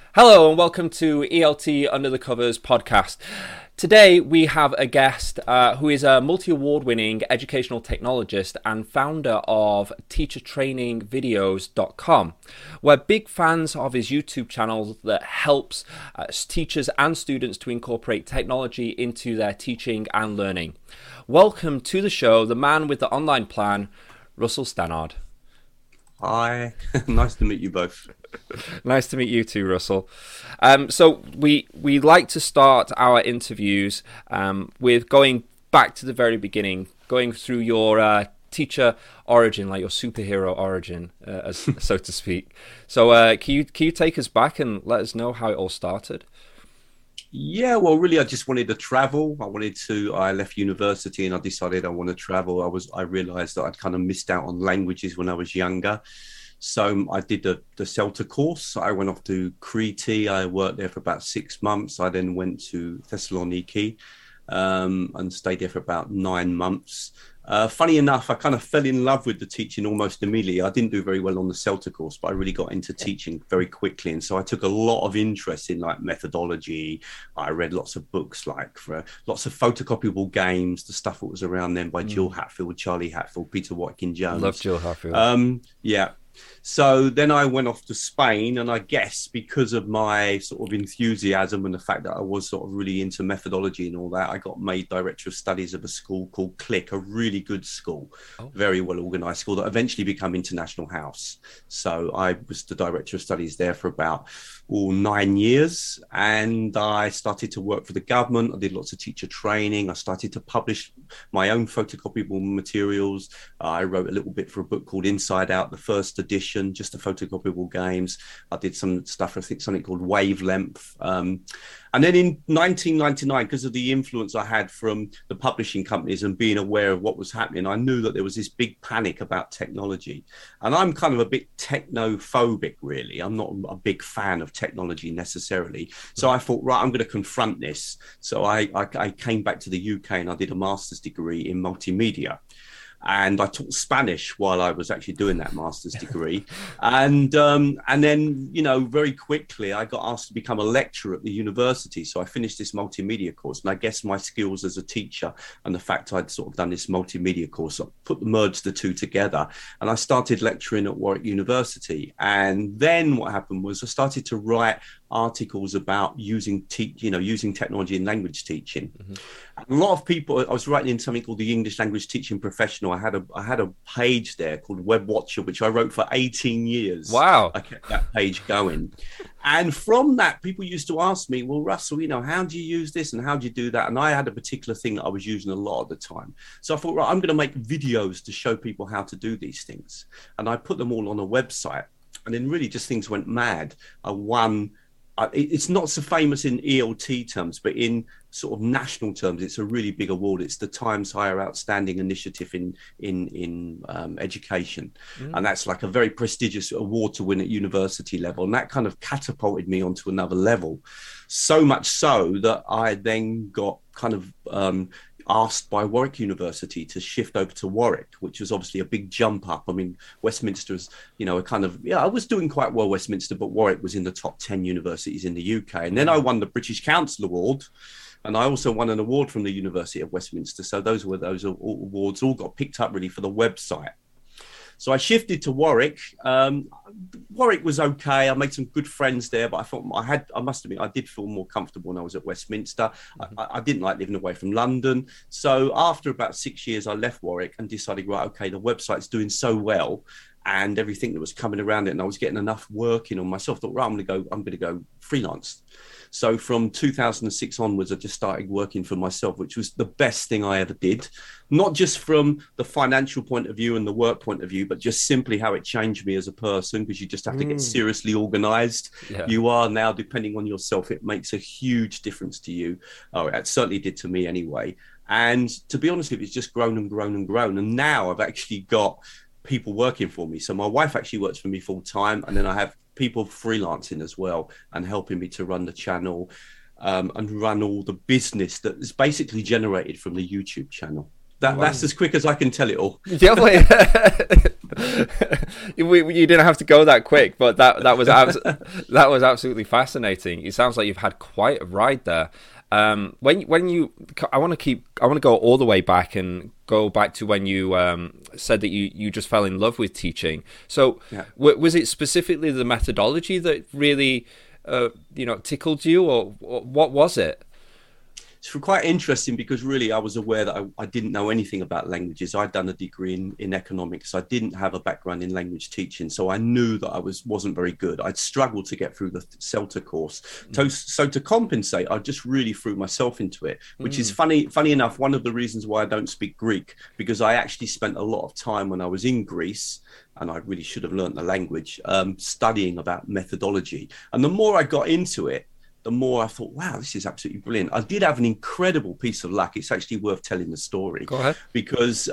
Hello and welcome to ELT Under the Covers podcast. Today we have a guest who is a multi-award winning educational technologist and founder of teachertrainingvideos.com. We're big fans of his YouTube channel that helps teachers and students to incorporate technology into their teaching and learning. Welcome to the show, the man with the online plan, Russell Stannard. Hi, nice to meet you both. Nice to meet you too, Russell. So we like to start our interviews with going back to the very beginning, going through your teacher origin, like your superhero origin, so to speak. So can you take us back and let us know how it all started? Yeah, well, really, I just wanted to travel. I left university and I decided I want to travel. I realized that I'd kind of missed out on languages when I was younger. So I did the CELTA course. I went off to Crete. I worked there for about 6 months. I then went to Thessaloniki and stayed there for about 9 months. Funny enough, I kind of fell in love with the teaching almost immediately. I didn't do very well on the CELTA course, but I really got into teaching very quickly. And so I took a lot of interest in like methodology. I read lots of books, like for lots of photocopyable games, the stuff that was around then by Jill Hatfield, Charlie Hatfield, Peter Watkin-Jones. Love Jill Hatfield. Yeah. So then I went off to Spain, and I guess because of my sort of enthusiasm and the fact that I was sort of really into methodology and all that, I got made director of studies of a school called CLIC, a really good school, very well organized school that eventually became International House. So I was the director of studies there for about 9 years, and I started to work for the government. I did lots of teacher training. I started to publish my own photocopyable materials. I wrote a little bit for a book called Inside Out, the first edition, just the photocopyable games. I did some stuff, I think something called Wavelength. And then in 1999, because of the influence I had from the publishing companies and being aware of what was happening, I knew that there was this big panic about technology. And I'm kind of a bit technophobic, really. I'm not a big fan of technology necessarily. So I thought, right, I'm going to confront this. So I came back to the UK and I did a master's degree in multimedia. And I taught Spanish while I was actually doing that master's degree. And then, very quickly, I got asked to become a lecturer at the university. So I finished this multimedia course. And I guess my skills as a teacher and the fact I'd sort of done this multimedia course, I merged the two together. And I started lecturing at Warwick University. And then what happened was I started to write articles about using technology in language teaching. Mm-hmm. A lot of people, I was writing in something called the English Language Teaching Professional. I had a page there called Web Watcher, which I wrote for 18 years. Wow. I kept that page going. And from that, people used to ask me, well, Russell, how do you use this and how do you do that? And I had a particular thing that I was using a lot of the time. So I thought, right, I'm going to make videos to show people how to do these things. And I put them all on a website. And then really just things went mad. I won. It's not so famous in ELT terms, but in sort of national terms, it's a really big award. It's the Times Higher Outstanding Initiative in education. And that's like a very prestigious award to win at university level. And that kind of catapulted me onto another level. So much so that I then got kind of asked by Warwick University to shift over to Warwick, which was obviously a big jump up. I mean, Westminster is, I was doing quite well, Westminster, but Warwick was in the top 10 universities in the UK. And then I won the British Council Award. And I also won an award from the University of Westminster. So those awards all got picked up really for the website. So I shifted to Warwick. Warwick was okay. I made some good friends there, but I thought I must admit, I did feel more comfortable when I was at Westminster. I didn't like living away from London. So after about 6 years, I left Warwick and decided, right, okay, the website's doing so well and everything that was coming around it, and I was getting enough work in on myself. I thought, right, I'm going to go freelance. So from 2006 onwards, I just started working for myself, which was the best thing I ever did. Not just from the financial point of view and the work point of view, but just simply how it changed me as a person, because you just have to get seriously organized. Yeah. You are now depending on yourself. It makes a huge difference to you. Oh, it certainly did to me anyway. And to be honest with you, it's just grown and grown and grown. And now I've actually got people working for me. So my wife actually works for me full time. And then I have people freelancing as well and helping me to run the channel and run all the business that is basically generated from the YouTube channel. That's as quick as I can tell it all. Yeah, you didn't have to go that quick, but that was absolutely fascinating. It sounds like you've had quite a ride there. I want to go all the way back and go back to when you said that you just fell in love with teaching. So was it specifically the methodology that really tickled you, or what was it? It's quite interesting because really I was aware that I didn't know anything about languages. I'd done a degree in economics. I didn't have a background in language teaching. So I knew that I wasn't very good. I'd struggled to get through the CELTA course. So to compensate, I just really threw myself into it, which is funny enough, one of the reasons why I don't speak Greek, because I actually spent a lot of time when I was in Greece, and I really should have learned the language, studying about methodology. And the more I got into it, the more I thought, wow, this is absolutely brilliant. I did have an incredible piece of luck. It's actually worth telling the story. Go ahead. Because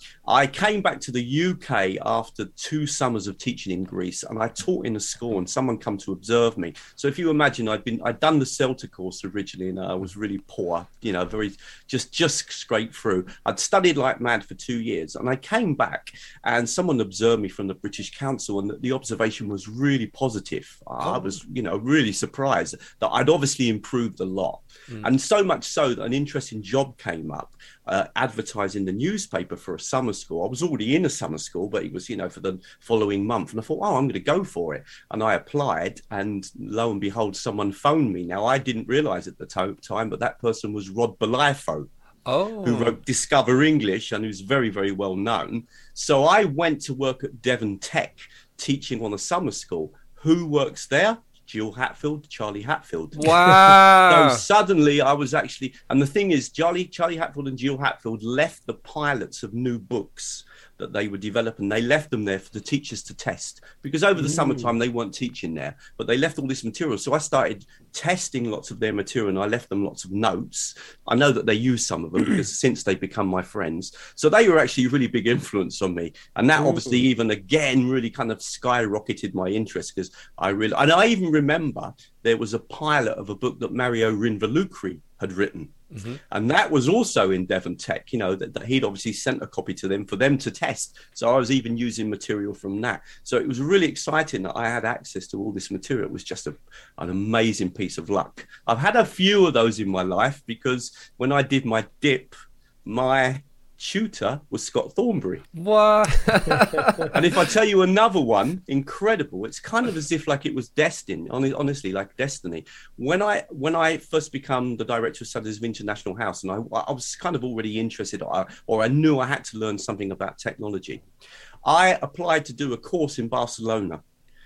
I came back to the UK after 2 summers of teaching in Greece, and I taught in a school, and someone come to observe me. So if you imagine, I'd done the CELTA course originally, and I was really poor, very just scraped through. I'd studied like mad for 2 years, and I came back, and someone observed me from the British Council, and the observation was really positive. I was, really surprised that I'd obviously improved a lot. And so much so that an interesting job came up, advertising the newspaper for a summer school. I was already in a summer school, but it was, for the following month. And I thought, I'm going to go for it. And I applied, and lo and behold, someone phoned me. Now, I didn't realize at the time, but that person was Rod Belifo, who wrote Discover English, and who's very, very well known. So I went to work at Devon Tech, teaching on a summer school. Who works there? Jill Hatfield, Charlie Hatfield. Wow. So suddenly I was actually, and the thing is, Charlie Hatfield and Jill Hatfield left the pilots of new books that they would develop, and they left them there for the teachers to test, because over the summertime they weren't teaching there, but they left all this material. So I started testing lots of their material, and I left them lots of notes. I know that they use some of them because since they've become my friends. So they were actually a really big influence on me. And that obviously even again really kind of skyrocketed my interest, because I even remember there was a pilot of a book that Mario Rinvolucri had written. And that was also in Devon Tech, that he'd obviously sent a copy to them for them to test. So I was even using material from that. So it was really exciting that I had access to all this material. It was just an amazing piece of luck. I've had a few of those in my life, because when I did my dip, my tutor was Scott Thornbury. What? And if I tell you another one, incredible, it's kind of as if like it was destined, honestly, like destiny. When I first became the director of studies of International House, and I was kind of already interested, or I knew I had to learn something about technology, I applied to do a course in Barcelona.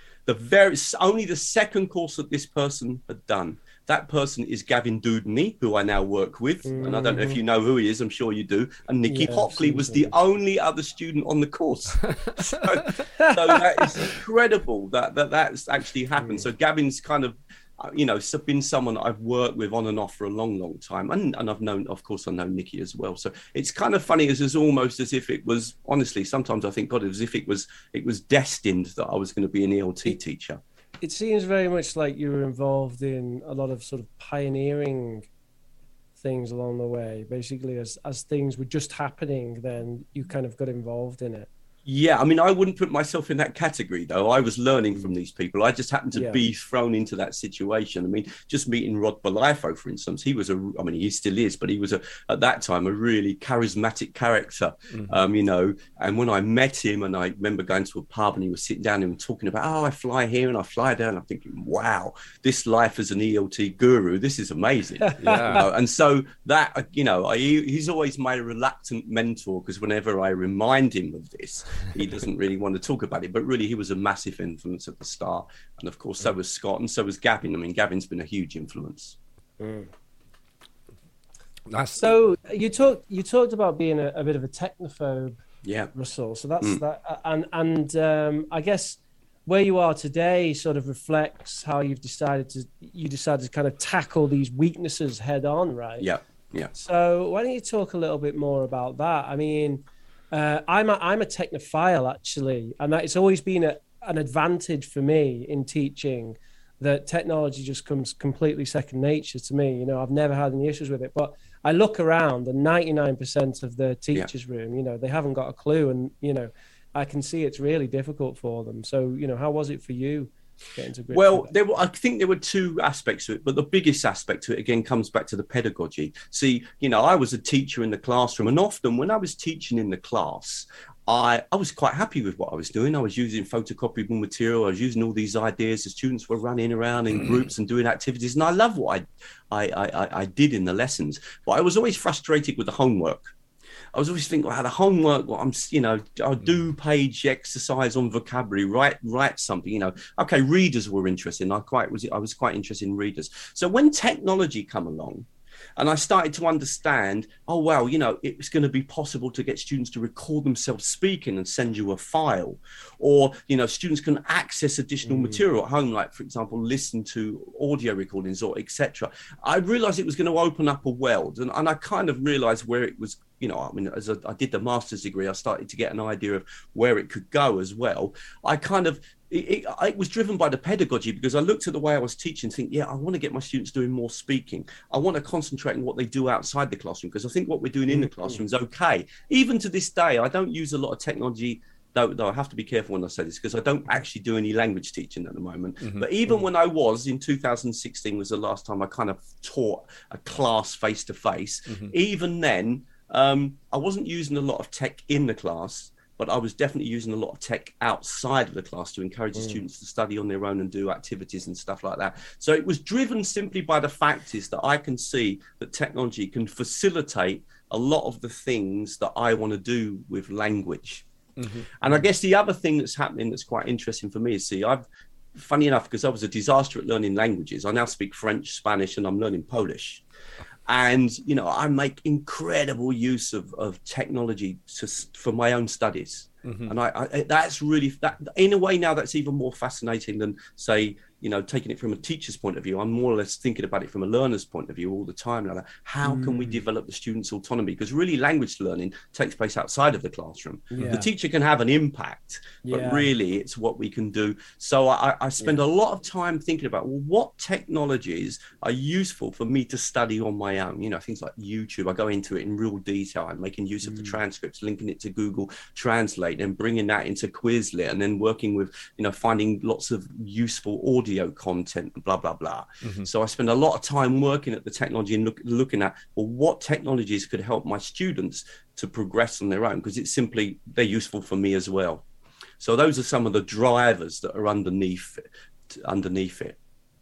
Only the second course that this person had done. That person is Gavin Dudney, who I now work with. And I don't know if you know who he is. I'm sure you do. And Nikki Hockley was the only other student on the course. so that is incredible that's actually happened. So Gavin's kind of, been someone I've worked with on and off for a long, long time. And I've known, of course, I know Nikki as well. So it's kind of funny, it's almost as if it was, honestly, sometimes I think, God, as if it was destined that I was going to be an ELT teacher. It seems very much like you were involved in a lot of sort of pioneering things along the way. Basically, as things were just happening, then you kind of got involved in it. Yeah, I mean, I wouldn't put myself in that category, though. I was learning from these people. I just happened to be thrown into that situation. I mean, just meeting Rod Belifo, for instance, he he still is, but he was at that time a really charismatic character, and when I met him, and I remember going to a pub and he was sitting down and talking about, I fly here and I fly there, and I'm thinking, wow, this life as an ELT guru, this is amazing. And so that, he's always my reluctant mentor, because whenever I remind him of this, he doesn't really want to talk about it, but really he was a massive influence at the start. And of course, so was Scott, and so was Gavin. I mean, Gavin's been a huge influence. So you talked about being a bit of a technophobe, Russell. So that's that, and I guess where you are today sort of reflects how you decided to kind of tackle these weaknesses head on, right? Yeah. So why don't you talk a little bit more about that? I mean, I'm a technophile, actually, and it's always been an advantage for me in teaching that technology just comes completely second nature to me. You know, I've never had any issues with it, but I look around and 99% of the teachers' room, you know, they haven't got a clue, and you know, I can see it's really difficult for them. So, you know, how was it for you? Well, I think there were two aspects to it, but the biggest aspect to it again comes back to the pedagogy. See, you know, I was a teacher in the classroom, and often when I was teaching in the class, I was quite happy with what I was doing. I was using photocopiable material. I was using all these ideas. The students were running around in groups and doing activities, and I love what I did in the lessons. But I was always frustrated with the homework. I was always thinking, wow, the homework, I'll do page exercise on vocabulary, write something, you know. Okay, readers were interesting. I was quite interested in readers. So when technology come along, and I started to understand, oh, wow, you know, it was going to be possible to get students to record themselves speaking and send you a file. Or, you know, students can access additional material at home, like, for example, listen to audio recordings or etc. I realized it was going to open up a world. And I kind of realized where it was, you know, I mean, as I did the master's degree, I started to get an idea of where it could go as well. I kind of, it was driven by the pedagogy, because I looked at the way I was teaching and think, yeah, I want to get my students doing more speaking. I want to concentrate on what they do outside the classroom, because I think what we're doing in the classroom is okay. Even to this day, I don't use a lot of technology, though I have to be careful when I say this, because I don't actually do any language teaching at the moment. But even when I was, in 2016 was the last time I kind of taught a class face-to-face. Even then, I wasn't using a lot of tech in the class, but I was definitely using a lot of tech outside of the class to encourage the students to study on their own and do activities and stuff like that. So it was driven simply by the fact is that I can see that technology can facilitate a lot of the things that I want to do with language. And I guess the other thing that's happening that's quite interesting for me is, see, funny enough, because I was a disaster at learning languages, I now speak French, Spanish, and I'm learning Polish. And, you know, I make incredible use of technology for my own studies. And that's really, that in a way now that's even more fascinating than, say, you know, taking it from a teacher's point of view. I'm more or less thinking about it from a learner's point of view all the time. Like, how can we develop the students' autonomy? Because really language learning takes place outside of the classroom. The teacher can have an impact, but really it's what we can do. So I spend a lot of time thinking about, well, what technologies are useful for me to study on my own? You know, things like YouTube. I go into it in real detail. I'm making use of the transcripts, linking it to Google Translate and bringing that into Quizlet, and then working with, you know, finding lots of useful audio content, blah blah blah. So I spend a lot of time working at the technology and looking at, well, what technologies could help my students to progress on their own, because it's simply, they're useful for me as well. So those are some of the drivers that are underneath it.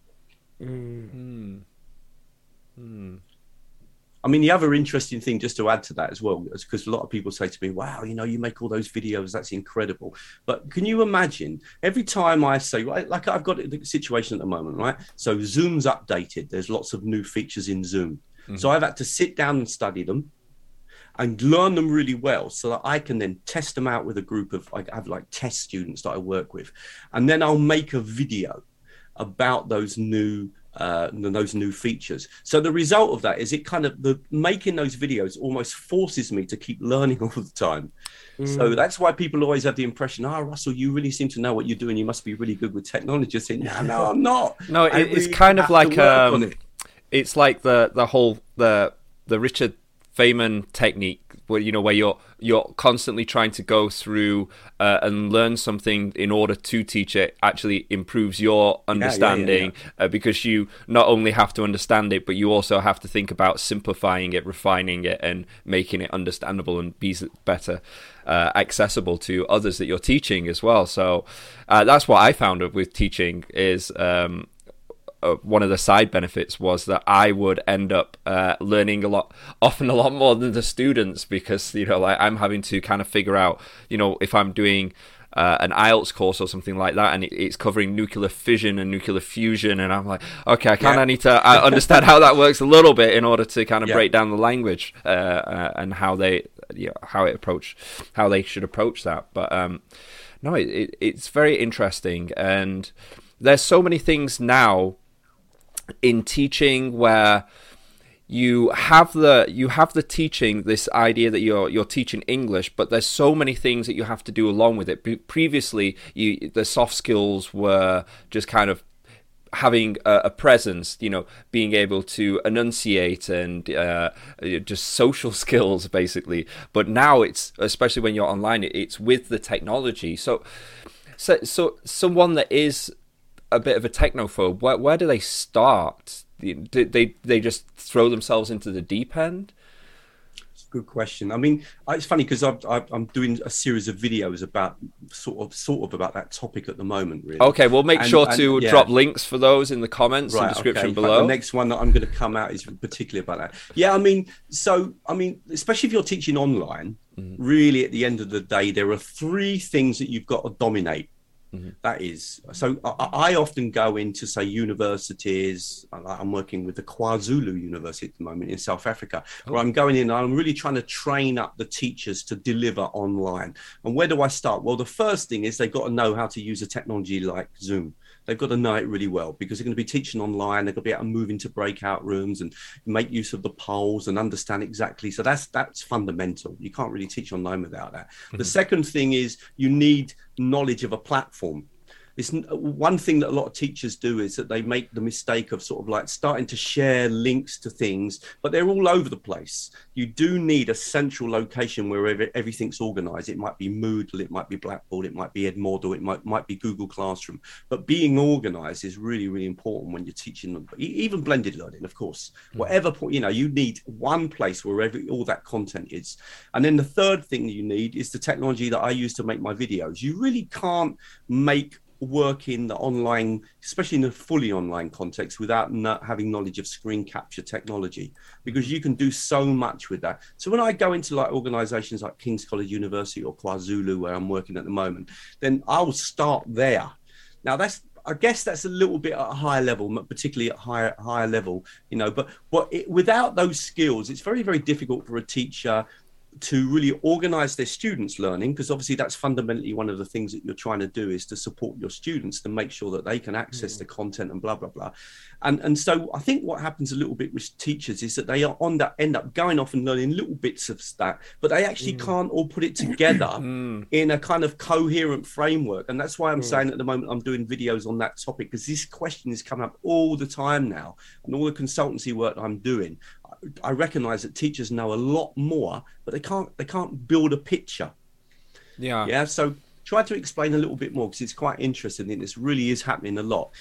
I mean, the other interesting thing, just to add to that as well, is because a lot of people say to me, wow, you know, you make all those videos, that's incredible. But can you imagine every time I say, right, like I've got the situation at the moment, right? So Zoom's updated. There's lots of new features in Zoom. So I've had to sit down and study them and learn them really well so that I can then test them out with a group of, I have like test students that I work with. And then I'll make a video about those new features. So the result of that is it kind of, making those videos almost forces me to keep learning all the time. So that's why people always have the impression, Russell, you really seem to know what you're doing, you must be really good with technology. I say, no, I'm not. No, it's really kind of like it's like the Richard Feynman technique, where, you know, where you're constantly trying to go through and learn something in order to teach it, actually improves your understanding, because you not only have to understand it, but you also have to think about simplifying it, refining it, and making it understandable and be better accessible to others that you're teaching as well. So that's what I found with teaching is one of the side benefits was that I would end up learning often a lot more than the students, because, you know, like I'm having to kind of figure out, you know, if I'm doing an IELTS course or something like that, and it's covering nuclear fission and nuclear fusion, and I'm like, okay, I need to understand how that works a little bit in order to kind of break down the language and how they should approach that. But no, it's very interesting, and there's so many things now in teaching where you have the teaching, this idea that you're teaching English, but there's so many things that you have to do along with it. Previously, the soft skills were just kind of having a presence, being able to enunciate and just social skills, basically. But now it's, especially when you're online, it's with the technology. So someone that is a bit of a technophobe, where do they start? Do they just throw themselves into the deep end? Good question. I mean, it's funny because I'm doing a series of videos about sort of about that topic at the moment. Really. Okay, we'll make sure to drop links for those in the comments and description below. The next one that I'm going to come out is particularly about that. Yeah, I mean, especially if you're teaching online, really at the end of the day, there are three things that you've got to dominate. That is, so I often go into, say, universities. I'm working with the KwaZulu University at the moment in South Africa, where I'm going in and I'm really trying to train up the teachers to deliver online. And where do I start? Well, the first thing is they've got to know how to use a technology like Zoom. They've got to know it really well, because they're going to be teaching online. They're going to be able to move into breakout rooms and make use of the polls and understand exactly. So that's fundamental. You can't really teach online without that. The second thing is you need knowledge of a platform. It's one thing that a lot of teachers do is that they make the mistake of sort of like starting to share links to things, but they're all over the place. You do need a central location where everything's organized. It might be Moodle, it might be Blackboard, it might be Edmodo, it might be Google Classroom. But being organized is really, really important when you're teaching them, even blended learning, of course. Whatever point, you need one place where all that content is. And then the third thing you need is the technology that I use to make my videos. You really can't make work in the online, especially in a fully online context, without not having knowledge of screen capture technology, because you can do so much with that. So when I go into like organizations like King's College University or KwaZulu, where I'm working at the moment, then I'll start there. Now I guess that's a little bit at a higher level, particularly at higher level, but without those skills, it's very, very difficult for a teacher to really organize their students' learning, because obviously that's fundamentally one of the things that you're trying to do, is to support your students to make sure that they can access the content and blah, blah, blah. And so I think what happens a little bit with teachers is that they end up going off and learning little bits of that, but they actually can't all put it together in a kind of coherent framework. And that's why I'm saying at the moment I'm doing videos on that topic, because this question is coming up all the time now, and all the consultancy work I'm doing. I recognize that teachers know a lot more, but they can't build a picture. Yeah. So try to explain a little bit more, because it's quite interesting, and this really is happening a lot.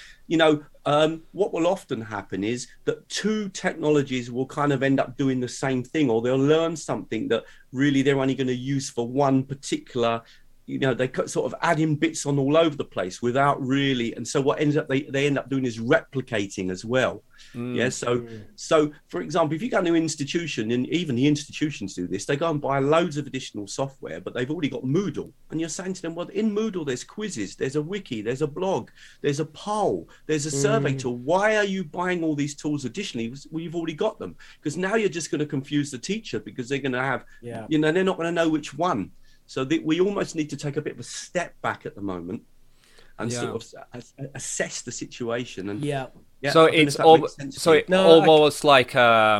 What will often happen is that two technologies will kind of end up doing the same thing, or they'll learn something that really they're only going to use for one particular. They sort of add in bits on all over the place without really, and so what ends up they end up doing is replicating as well. So for example, if you go to an institution, and even the institutions do this, they go and buy loads of additional software, but they've already got Moodle, and you're saying to them, well, in Moodle there's quizzes, there's a wiki, there's a blog, there's a poll, there's a survey tool. Why are you buying all these tools additionally? Well, you've already got them, because now you're just going to confuse the teacher, because they're going to have they're not going to know which one. So we almost need to take a bit of a step back at the moment and sort of assess the situation. And so it's almost like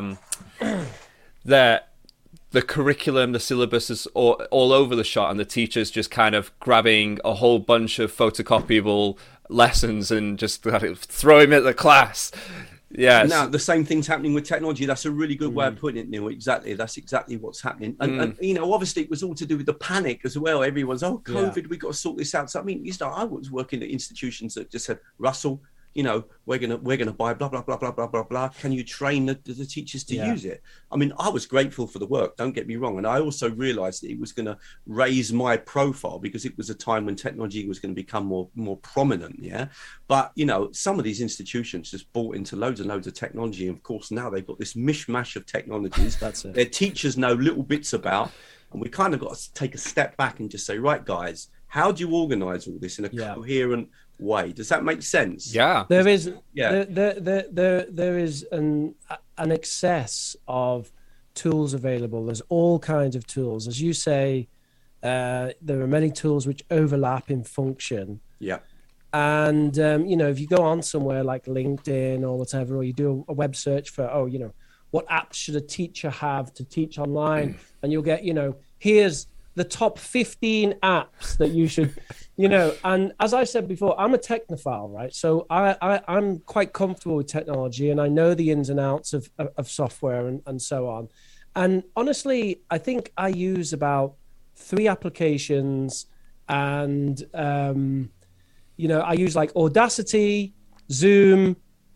the curriculum, the syllabus is all over the shop, and the teacher's just kind of grabbing a whole bunch of photocopiable lessons and just throwing them at the class. Yeah. Now the same thing's happening with technology. That's a really good way of putting it, Neil. Exactly. That's exactly what's happening. And obviously it was all to do with the panic as well. Everyone's COVID. We've got to sort this out. So I mean, I was working at institutions that just said, Russell, we're gonna buy blah blah blah blah blah blah blah. Can you train the teachers to use it? I mean, I was grateful for the work. Don't get me wrong, and I also realised that it was going to raise my profile, because it was a time when technology was going to become more prominent. Yeah, but some of these institutions just bought into loads and loads of technology, and of course now they've got this mishmash of technologies. That's it. Their teachers know little bits about, and we kind of got to take a step back and just say, right, guys, how do you organise all this in a coherent way? Does that make sense? Yeah, there is there is an excess of tools available. There's all kinds of tools, as you say. There are many tools which overlap in function. And if you go on somewhere like LinkedIn or whatever, or you do a web search for what apps should a teacher have to teach online, and you'll get here's the top 15 apps that you should, and as I said before, I'm a technophile, right? So I'm quite comfortable with technology, and I know the ins and outs of software and so on. And honestly, I think I use about 3 applications, and I use like Audacity, Zoom,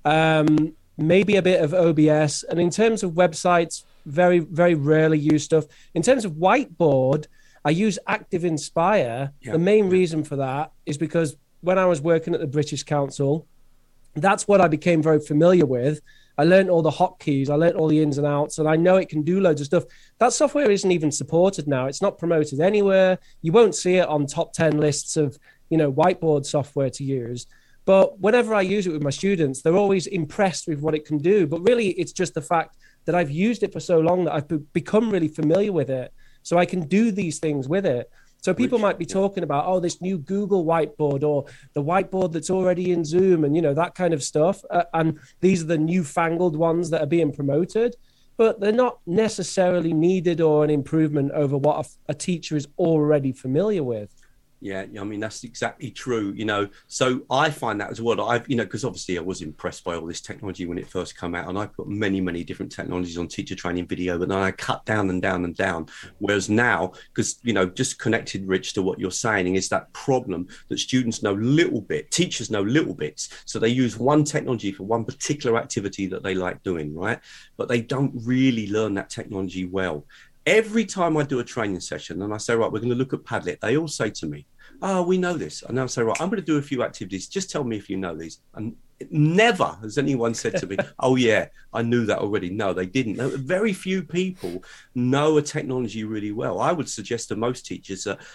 maybe a bit of OBS. And in terms of websites, very, very rarely use stuff. In terms of whiteboard, I use Active Inspire. The main reason for that is because when I was working at the British Council, that's what I became very familiar with. I learned all the hotkeys, I learned all the ins and outs, and I know it can do loads of stuff. That software isn't even supported now. It's not promoted anywhere. You won't see it on top 10 lists of, whiteboard software to use. But whenever I use it with my students, they're always impressed with what it can do. But really, it's just the fact that I've used it for so long that I've become really familiar with it. So I can do these things with it. So people might be talking about, this new Google whiteboard or the whiteboard that's already in Zoom and, that kind of stuff. And these are the newfangled ones that are being promoted, but they're not necessarily needed or an improvement over what a teacher is already familiar with. Yeah, I mean, that's exactly true, So I find that as well. Because obviously I was impressed by all this technology when it first came out, and I put many, many different technologies on teacher training video, but then I cut down and down and down. Whereas now, because, just connected, Rich, to what you're saying, is that problem that students know teachers know little bits. So they use one technology for one particular activity that they like doing, right? But they don't really learn that technology well. Every time I do a training session and I say, right, we're going to look at Padlet, they all say to me, we know this. And I'll say, right, I'm going to do a few activities. Just tell me if you know these. And never has anyone said to me, oh, yeah, I knew that already. No, they didn't. Very few people know a technology really well. I would suggest to most teachers that,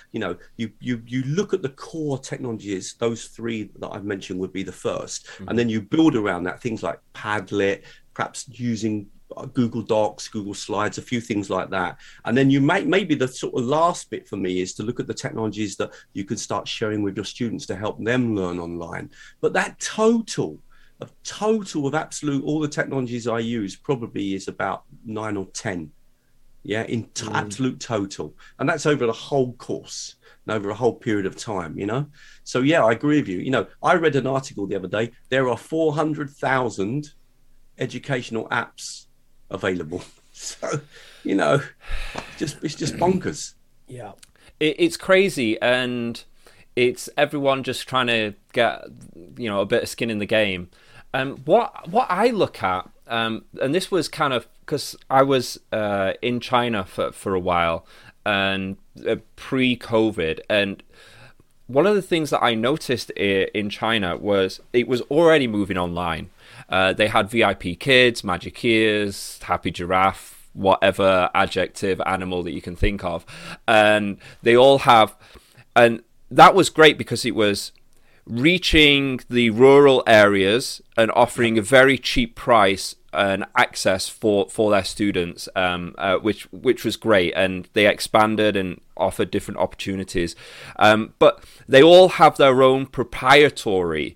you look at the core technologies, those 3 that I've mentioned would be the first. Mm-hmm. And then you build around that, things like Padlet, perhaps using Google Docs, Google Slides, a few things like that. And then you maybe the sort of last bit for me is to look at the technologies that you can start sharing with your students to help them learn online. But that total of absolute all the technologies I use probably is about 9 or 10. Yeah, absolute total. And that's over the whole course and over a whole period of time, So yeah, I agree with you. I read an article the other day. There are 400,000 educational apps available. So, it's just bonkers. Yeah. It's crazy, and it's everyone just trying to get, a bit of skin in the game. What I look at, and this was kind of because I was in China for a while, and pre-COVID, and one of the things that I noticed in China was it was already moving online. They had VIP Kids, Magic Ears, Happy Giraffe, whatever adjective animal that you can think of. And they all have... And that was great because it was reaching the rural areas and offering a very cheap price and access for their students, which was great. And they expanded and offered different opportunities. But they all have their own proprietary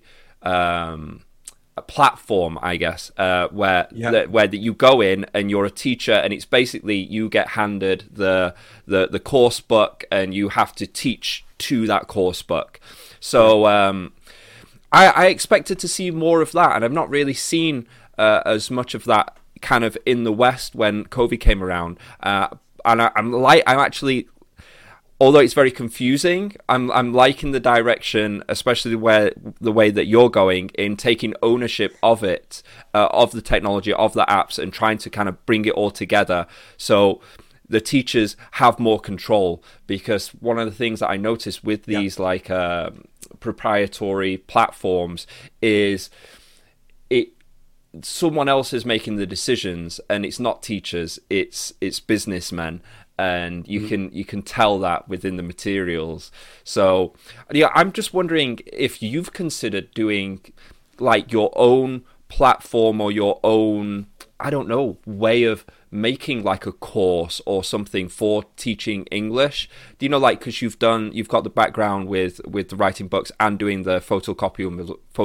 platform, I guess, where you go in and you're a teacher, and it's basically you get handed the course book and you have to teach to that course book. So I expected to see more of that, and I've not really seen as much of that kind of in the West when COVID came around. And I'm actually, although it's very confusing, I'm liking the direction, especially the way that you're going in taking ownership of it, of the technology, of the apps, and trying to kind of bring it all together so the teachers have more control. Because one of the things that I noticed with these proprietary platforms is someone else is making the decisions, and it's not teachers, it's businessmen. And you can tell that within the materials. So yeah, I'm just wondering if you've considered doing like your own platform or your own, I don't know, way of making like a course or something for teaching English. Do you know, like, because you've got the background with the writing books and doing the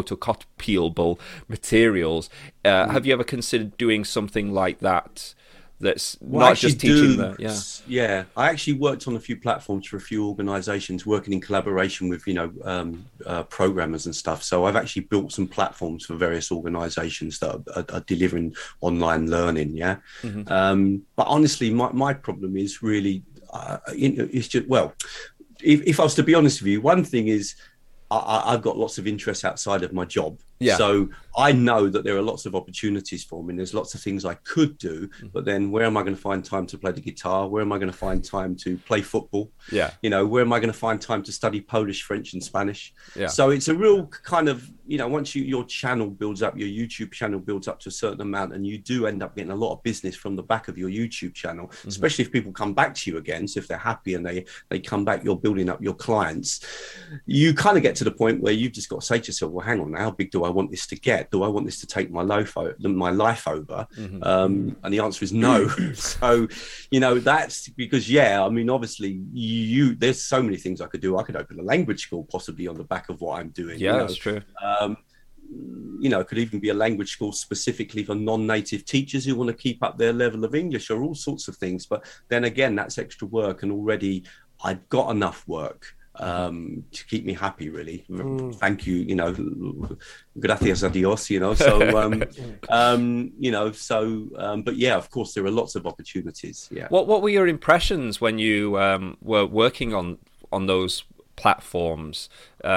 photocopyable materials. Have you ever considered doing something like that that's not just teaching I actually worked on a few platforms for a few organizations, working in collaboration with programmers and stuff. So I've actually built some platforms for various organizations that are delivering online learning. But honestly, my problem is really it's just, well, if I was to be honest with you, one thing is I've got lots of interests outside of my job. So I know that there are lots of opportunities for me. And there's lots of things I could do, but then where am I going to find time to play the guitar? Where am I going to find time to play football? Where am I going to find time to study Polish, French and Spanish? So it's a real kind of, once your channel builds up, your YouTube channel builds up to a certain amount, and you do end up getting a lot of business from the back of your YouTube channel, especially if people come back to you again. So if they're happy and they come back, you're building up your clients. You kind of get to the point where you've just got to say to yourself, well, hang on, how big do I want this to get? Do I want this to take my life over? And the answer is no. So, that's because, obviously there's so many things I could do. I could open a language school possibly on the back of what I'm doing. That's true. It could even be a language school specifically for non-native teachers who want to keep up their level of English, or all sorts of things. But then again, that's extra work, and already I've got enough work to keep me happy, really. Thank you, gracias a Dios, but yeah, of course there are lots of opportunities. What were your impressions when you were working on those platforms?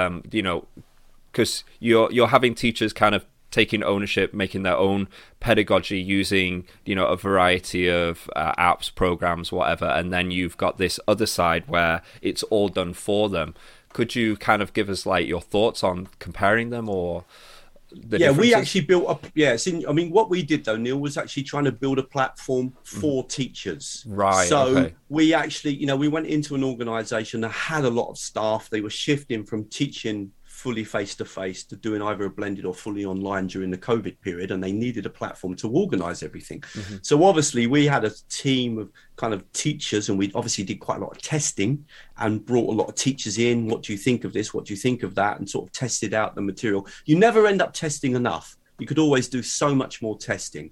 Because you're having teachers kind of taking ownership, making their own pedagogy, using a variety of apps, programs, whatever, and then you've got this other side where it's all done for them. Could you kind of give us your thoughts on comparing them, or the differences? We actually built up. What we did though, Neil, was actually trying to build a platform for teachers. Right. So we actually, we went into an organisation that had a lot of staff. They were shifting from teaching fully face-to-face to doing either a blended or fully online during the COVID period, and they needed a platform to organise everything. So obviously we had a team of kind of teachers, and we obviously did quite a lot of testing and brought a lot of teachers in. What do you think of this? What do you think of that? And sort of tested out the material. You never end up testing enough. You could always do so much more testing.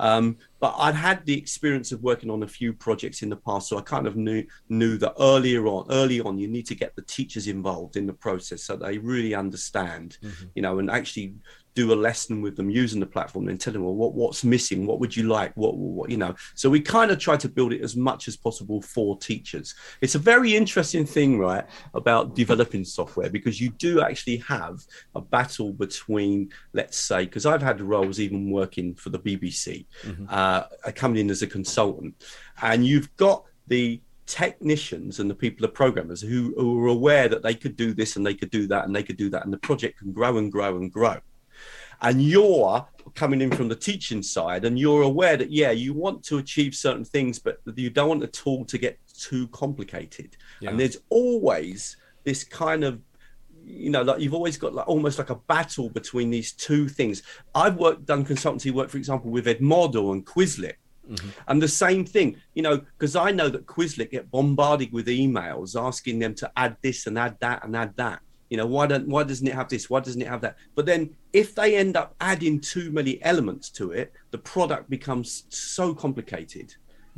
But I'd had the experience of working on a few projects in the past, so I kind of knew that early on, you need to get the teachers involved in the process so they really understand, and actually do a lesson with them using the platform, and tell them, well, what's missing? What would you like? What So we kind of try to build it as much as possible for teachers. It's a very interesting thing, right, about developing software, because you do actually have a battle between, let's say, because I've had roles even working for the BBC, coming in as a consultant, and you've got the technicians and the people, the programmers who are aware that they could do this and they could do that and they could do that, and the project can grow and grow and grow. And you're coming in from the teaching side, and you're aware that, you want to achieve certain things, but you don't want the tool to get too complicated. And there's always this kind of, you've always got almost like a battle between these two things. I've done consultancy work, for example, with Edmodo and Quizlet. And the same thing, because I know that Quizlet get bombarded with emails asking them to add this and add that and add that. Why doesn't it have this? Why doesn't it have that? But then if they end up adding too many elements to it, the product becomes so complicated.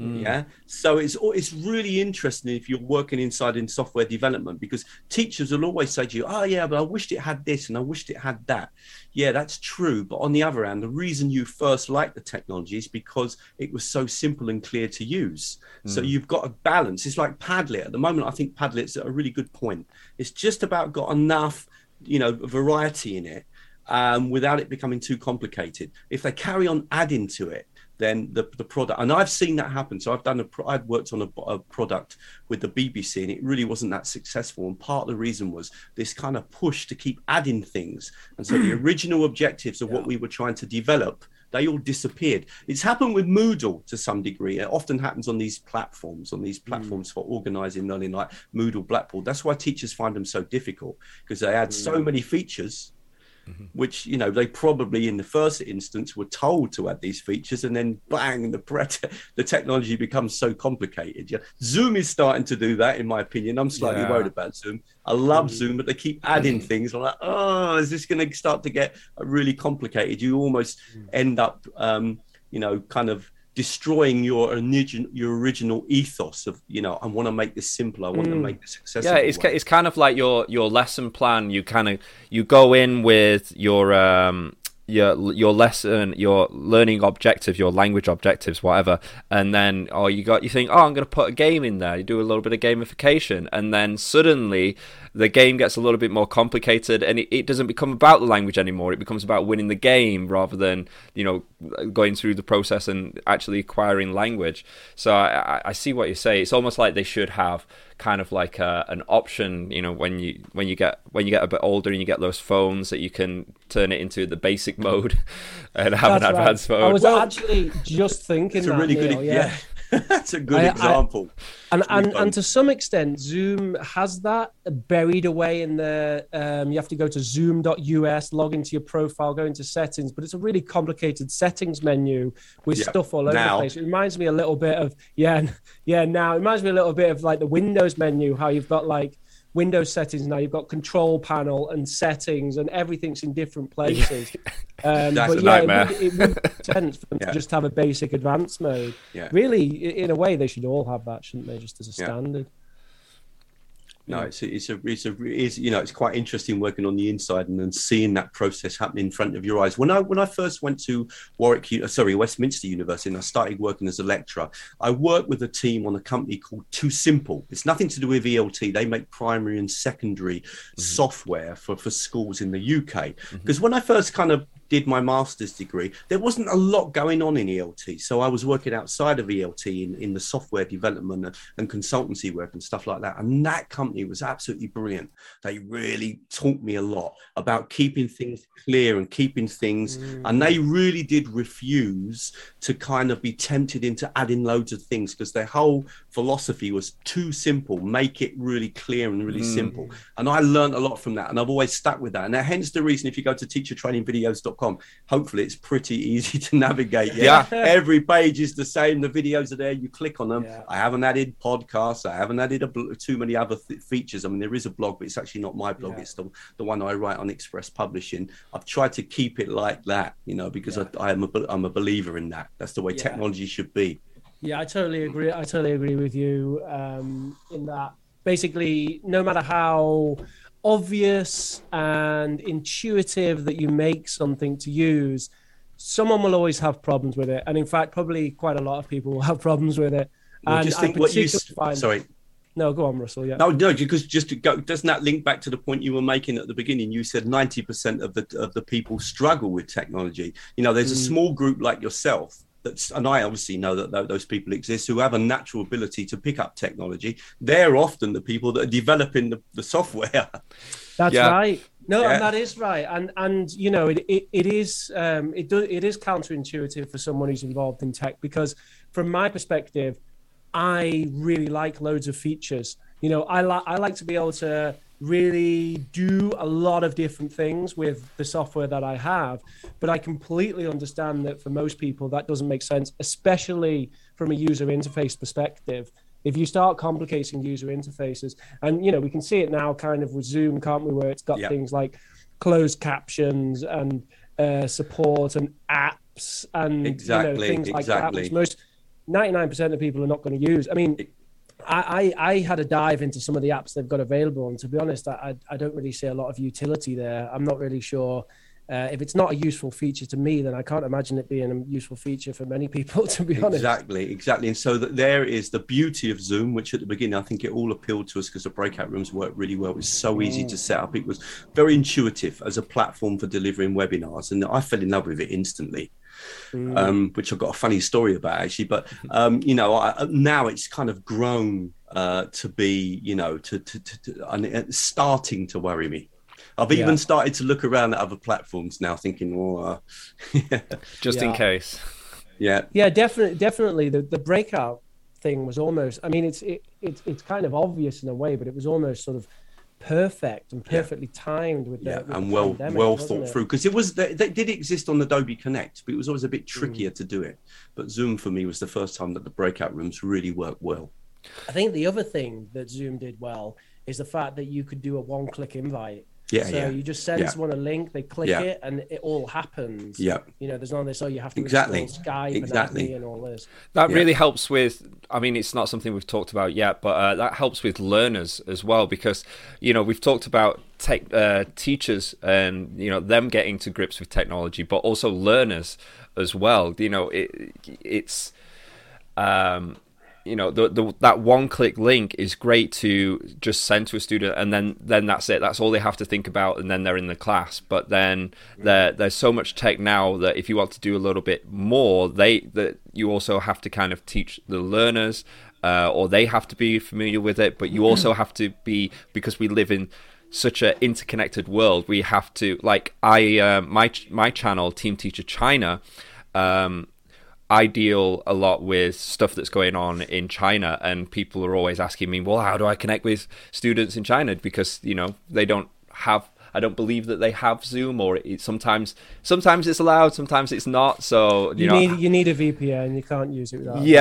So it's really interesting if you're working inside in software development, because teachers will always say to you, but I wished it had this and I wished it had that. Yeah, that's true. But on the other hand, the reason you first liked the technology is because it was so simple and clear to use. So you've got a balance. It's like Padlet. At the moment, I think Padlet's at a really good point. It's just about got enough, variety in it, without it becoming too complicated. If they carry on adding to it, then the product, and I've seen that happen. So I'd worked on a product with the BBC, and it really wasn't that successful. And part of the reason was this kind of push to keep adding things. And so the original objectives of what we were trying to develop, they all disappeared. It's happened with Moodle to some degree. It often happens on these platforms for organizing learning, like Moodle, Blackboard. That's why teachers find them so difficult, because they add so many features, which, they probably in the first instance were told to add these features, and then bang, the technology becomes so complicated. Zoom is starting to do that, in my opinion. I'm slightly worried about Zoom. I love Zoom, but they keep adding things. I'm like, is this going to start to get really complicated? You almost end up, kind of destroying your original ethos of, you know, I want to make this simpler, I want to make this accessible. Yeah, it's kind of like your lesson plan. You go in with your lesson, your learning objectives, your language objectives, whatever, and then you think, I'm going to put a game in there. You do a little bit of gamification, and then suddenly the game gets a little bit more complicated, and it doesn't become about the language anymore. It becomes about winning the game rather than, you know, going through the process and actually acquiring language. So I see what you say. It's almost like they should have kind of like an option, you know, when you get a bit older and you get those phones, that you can turn it into the basic mode and have an advanced mode. I was actually just thinking it's a really good, yeah. That's a good example. And to some extent, Zoom has that buried away in the. You have to go to zoom.us, log into your profile, go into settings, but it's a really complicated settings menu with stuff all over the place. It reminds me a little bit of now it reminds me a little bit of like the Windows menu, how you've got like Windows settings now, you've got control panel and settings, and everything's in different places. That's a nightmare. It would make sense for them to just have a basic advanced mode. Yeah. Really, in a way, they should all have that, shouldn't they? Just as a standard. No, it's you know, it's quite interesting working on the inside and then seeing that process happening in front of your eyes. When I first went to Westminster University, and I started working as a lecturer, I worked with a team on a company called Too Simple. It's nothing to do with ELT. They make primary and secondary software for schools in the UK. Because when I first kind of did my master's degree, there wasn't a lot going on in ELT. So I was working outside of ELT in the software development and consultancy work and stuff like that. And that company was absolutely brilliant. They really taught me a lot about keeping things clear and keeping things. And they really did refuse to kind of be tempted into adding loads of things, because their whole philosophy was too simple, make it really clear and really simple. And I learned a lot from that. And I've always stuck with that. And hence the reason, if you go to teachertrainingvideos.com, hopefully it's pretty easy to navigate. Every page is the same, the videos are there, you click on them. I haven't added podcasts, I haven't added too many other features. I mean, there is a blog, but it's actually not my blog. It's the one I write on Express Publishing. I've tried to keep it like that, you know, because I'm a believer in that. That's the way technology should be. I totally agree with you in that. Basically, no matter how obvious and intuitive that you make something to use, someone will always have problems with it, and in fact probably quite a lot of people will have problems with it. Well, and just think what you sorry no go on, Russell. No, because just to go, doesn't that link back to the point you were making at the beginning? You said 90% of the people struggle with technology. You know, there's a small group like yourself, and I obviously know that those people exist, who have a natural ability to pick up technology. They're often the people that are developing the software. That's right. No, and that is right. And you know, it is counterintuitive for someone who's involved in tech, because from my perspective, I really like loads of features. You know, I like to be able to really do a lot of different things with the software that I have, but I completely understand that for most people that doesn't make sense, especially from a user interface perspective. If you start complicating user interfaces, and you know, we can see it now kind of with Zoom, can't we, where it's got things like closed captions and support and apps and things like that, which most 99% of people are not going to use. I mean, I had a dive into some of the apps they've got available, and to be honest, I don't really see a lot of utility there. I'm not really sure. If it's not a useful feature to me, then I can't imagine it being a useful feature for many people, to be honest. Exactly. And so that there is the beauty of Zoom, which at the beginning, I think it all appealed to us because the breakout rooms worked really well. It was so easy to set up. It was very intuitive as a platform for delivering webinars. And I fell in love with it instantly. Which I've got a funny story about, actually, but you know, now it's kind of grown to be, you know, and it's starting to worry me. I've even started to look around at other platforms now, thinking, just in case. Definitely. The breakout thing was almost, I mean, it's kind of obvious in a way, but it was almost sort of perfect and perfectly timed with and well thought through, because it was they did exist on Adobe Connect, but it was always a bit trickier to do it. But Zoom for me was the first time that the breakout rooms really worked well. I think the other thing that Zoom did well is the fact that you could do a one-click invite. You just send someone a link, they click it, and it all happens. There's none of this, you have to install Skype and Adme and all this. That really helps with, I mean, it's not something we've talked about yet, but that helps with learners as well, because, we've talked about teachers and, them getting to grips with technology, but also learners as well. It's... that one-click link is great to just send to a student, and then that's it. That's all they have to think about, and then they're in the class. But then there's so much tech now that if you want to do a little bit more, that you also have to kind of teach the learners, or they have to be familiar with it. But you also have to be, because we live in such an interconnected world, we have to, like my channel, Team Teacher China, I deal a lot with stuff that's going on in China, and people are always asking me, well, how do I connect with students in China? Because, they don't have, I don't believe that they have Zoom, or sometimes it's allowed, sometimes it's not. So, you need a VPN, you can't use it without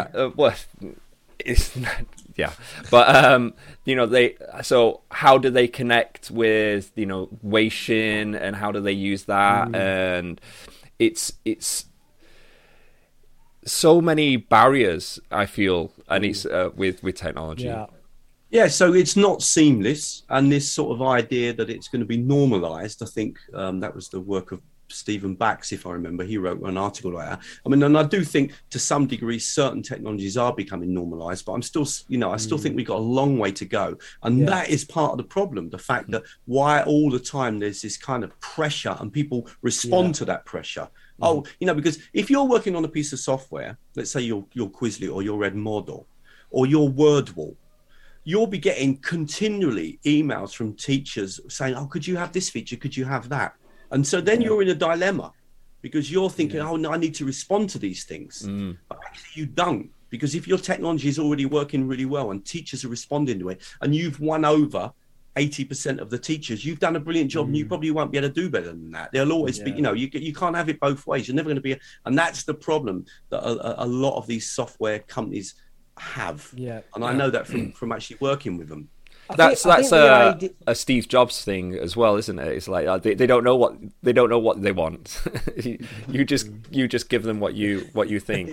it's not, but so how do they connect with, Weixin, and how do they use that? And it's so many barriers, I feel, and it's with technology. So it's not seamless, and this sort of idea that it's going to be normalized, I think that was the work of Stephen Bax, if I remember. He wrote an article like that. I mean, and I do think to some degree certain technologies are becoming normalized, but I'm still, I still think we've got a long way to go, and that is part of the problem. The fact that why all the time there's this kind of pressure, and people respond to that pressure. Because if you're working on a piece of software, let's say your Quizlet or your Edmodo or your WordWall, you'll be getting continually emails from teachers saying, could you have this feature? Could you have that? And so then you're in a dilemma, because you're thinking, no, I need to respond to these things. But actually you don't, because if your technology is already working really well and teachers are responding to it, and you've won over 80% of the teachers, you've done a brilliant job, and you probably won't be able to do better than that. There'll always be, you can't have it both ways. You're never going to be, and that's the problem that a lot of these software companies have. And I know that from actually working with them. That's a Steve Jobs thing as well, isn't it? It's like they don't know what they want. you just give them what you think.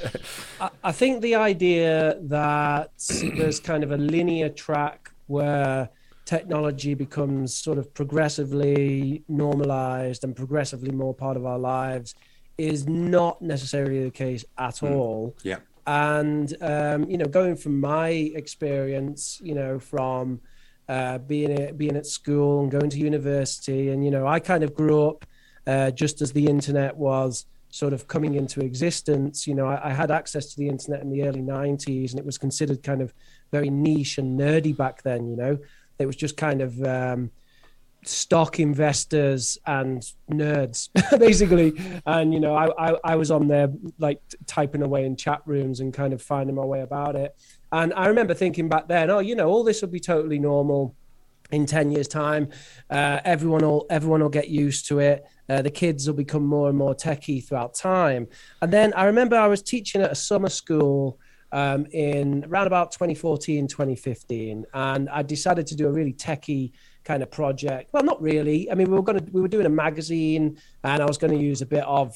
I think the idea that there's kind of a linear track where technology becomes sort of progressively normalized and progressively more part of our lives is not necessarily the case at all. And, going from my experience, from being at school and going to university, and, I kind of grew up just as the internet was sort of coming into existence. I had access to the internet in the early 90s, and it was considered kind of very niche and nerdy back then. It was just kind of stock investors and nerds basically, and I was on there like typing away in chat rooms and kind of finding my way about it. And I remember thinking back then, all this will be totally normal in 10 years time. Everyone will get used to it. The kids will become more and more techie throughout time. And then I remember I was teaching at a summer school in around about 2014, 2015, and I decided to do a really techie kind of project. Well, not really. I mean, we were doing a magazine, and I was going to use a bit of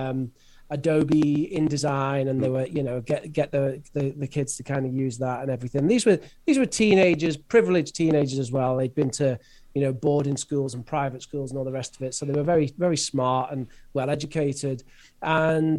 Adobe InDesign, and they were, get the kids to kind of use that and everything. These were teenagers, privileged teenagers as well. They'd been to boarding schools and private schools and all the rest of it, so they were very, very smart and well educated. And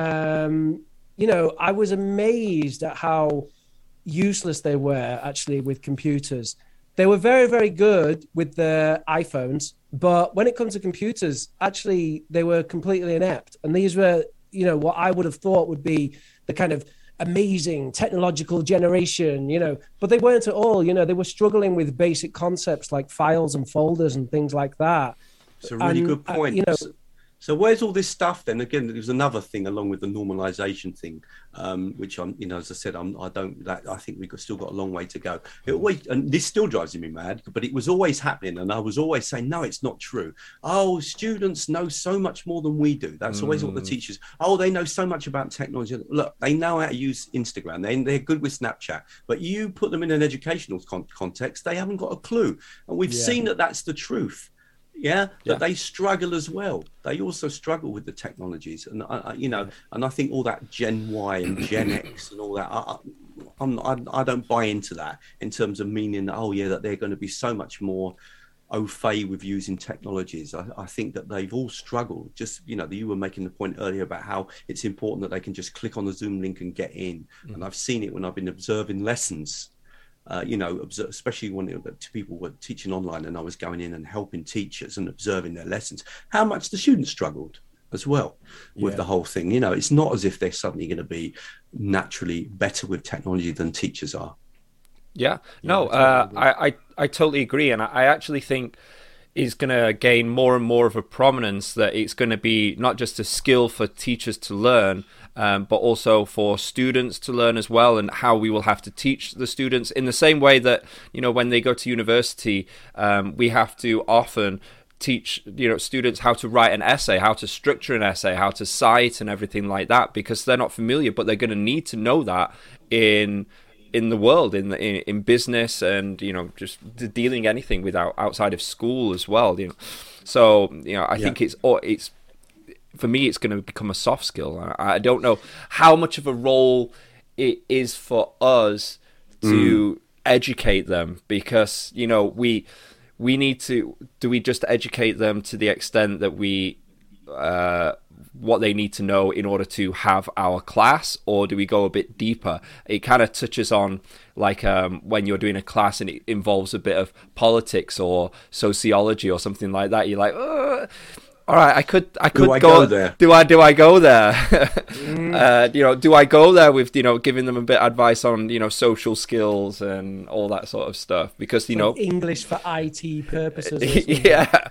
I was amazed at how useless they were actually with computers. They were very, very good with their iPhones, but when it comes to computers, actually, they were completely inept. And these were, what I would have thought would be the kind of amazing technological generation, but they weren't at all. They were struggling with basic concepts like files and folders and things like that. It's a really good point. So where's all this stuff then? Again, there's another thing along with the normalization thing, which I'm, as I said, I think we've still got a long way to go. It always, and this still drives me mad, but it was always happening. And I was always saying, no, it's not true. Oh, students know so much more than we do. That's always what the teachers, they know so much about technology. Look, they know how to use Instagram. They're good with Snapchat, but you put them in an educational context, they haven't got a clue. And we've seen that that's the truth. That they struggle as well. They also struggle with the technologies, and and I think all that Gen Y and Gen X and all that, I don't buy into that in terms of meaning that they're going to be so much more au fait with using technologies. I think that they've all struggled. Just you were making the point earlier about how it's important that they can just click on the Zoom link and get in, and I've seen it when I've been observing lessons. Especially when people were teaching online and I was going in and helping teachers and observing their lessons, how much the students struggled as well with the whole thing. It's not as if they're suddenly going to be naturally better with technology than teachers are. I totally agree. And I actually think is going to gain more and more of a prominence, that it's going to be not just a skill for teachers to learn, but also for students to learn as well, and how we will have to teach the students in the same way that, when they go to university, we have to often teach students how to write an essay, how to structure an essay, how to cite and everything like that, because they're not familiar, but they're going to need to know that in the world, in business, and just dealing anything without outside of school as well. So I think it's for me, it's going to become a soft skill. I don't know how much of a role it is for us to educate them, because we need to. Do we just educate them to the extent that we what they need to know in order to have our class, or do we go a bit deeper? It kind of touches on when you're doing a class and it involves a bit of politics or sociology or something like that. You're like, all right, I could go there. Do I go there? Do I go there with giving them a bit of advice on social skills and all that sort of stuff? Because English for IT purposes. Yeah.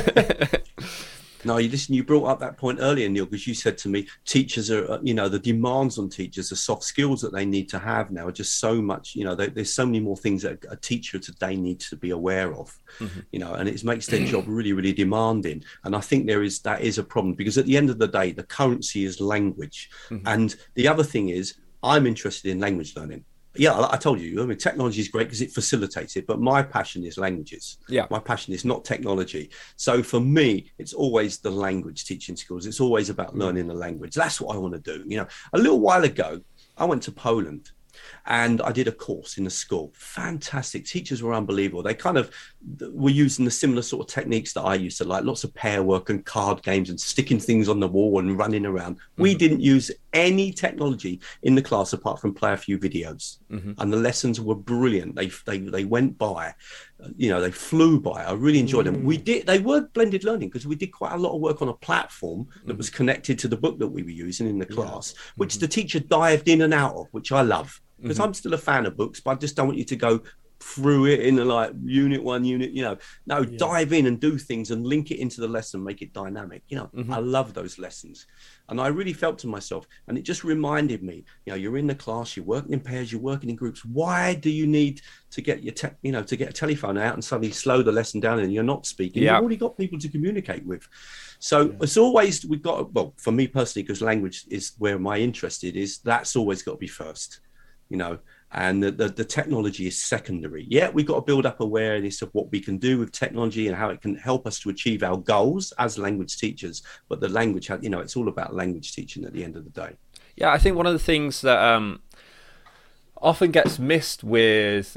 No, you brought up that point earlier, Neil, because you said to me, teachers are, the demands on teachers, the soft skills that they need to have now are just so much, there's so many more things that a teacher today needs to be aware of, and it makes their job really, really demanding. And I think that is a problem, because at the end of the day, the currency is language. And the other thing is, I'm interested in language learning. Yeah, I told you, technology is great because it facilitates it, but my passion is languages. Yeah. My passion is not technology. So for me, it's always the language teaching skills. It's always about learning the language. That's what I want to do. A little while ago, I went to Poland and I did a course in a school. Fantastic. Teachers were unbelievable. They kind of were using the similar sort of techniques that I used to like, lots of pair work and card games and sticking things on the wall and running around. We didn't use any technology in the class apart from play a few videos. And the lessons were brilliant. They went by, they flew by. I really enjoyed them. They were blended learning because we did quite a lot of work on a platform that was connected to the book that we were using in the class, which the teacher dived in and out of, which I love. Because I'm still a fan of books, but I just don't want you to go through it in unit 1, dive in and do things and link it into the lesson, make it dynamic. I love those lessons. And I really felt to myself, and it just reminded me, you're in the class, you're working in pairs, you're working in groups. Why do you need to get your to get a telephone out and suddenly slow the lesson down and you're not speaking? You've already got people to communicate with. So it's always, for me personally, because language is where my interest is, that's always got to be first. And the technology is secondary. Yeah, we've got to build up awareness of what we can do with technology and how it can help us to achieve our goals as language teachers. But the language, it's all about language teaching at the end of the day. Yeah, I think one of the things that often gets missed with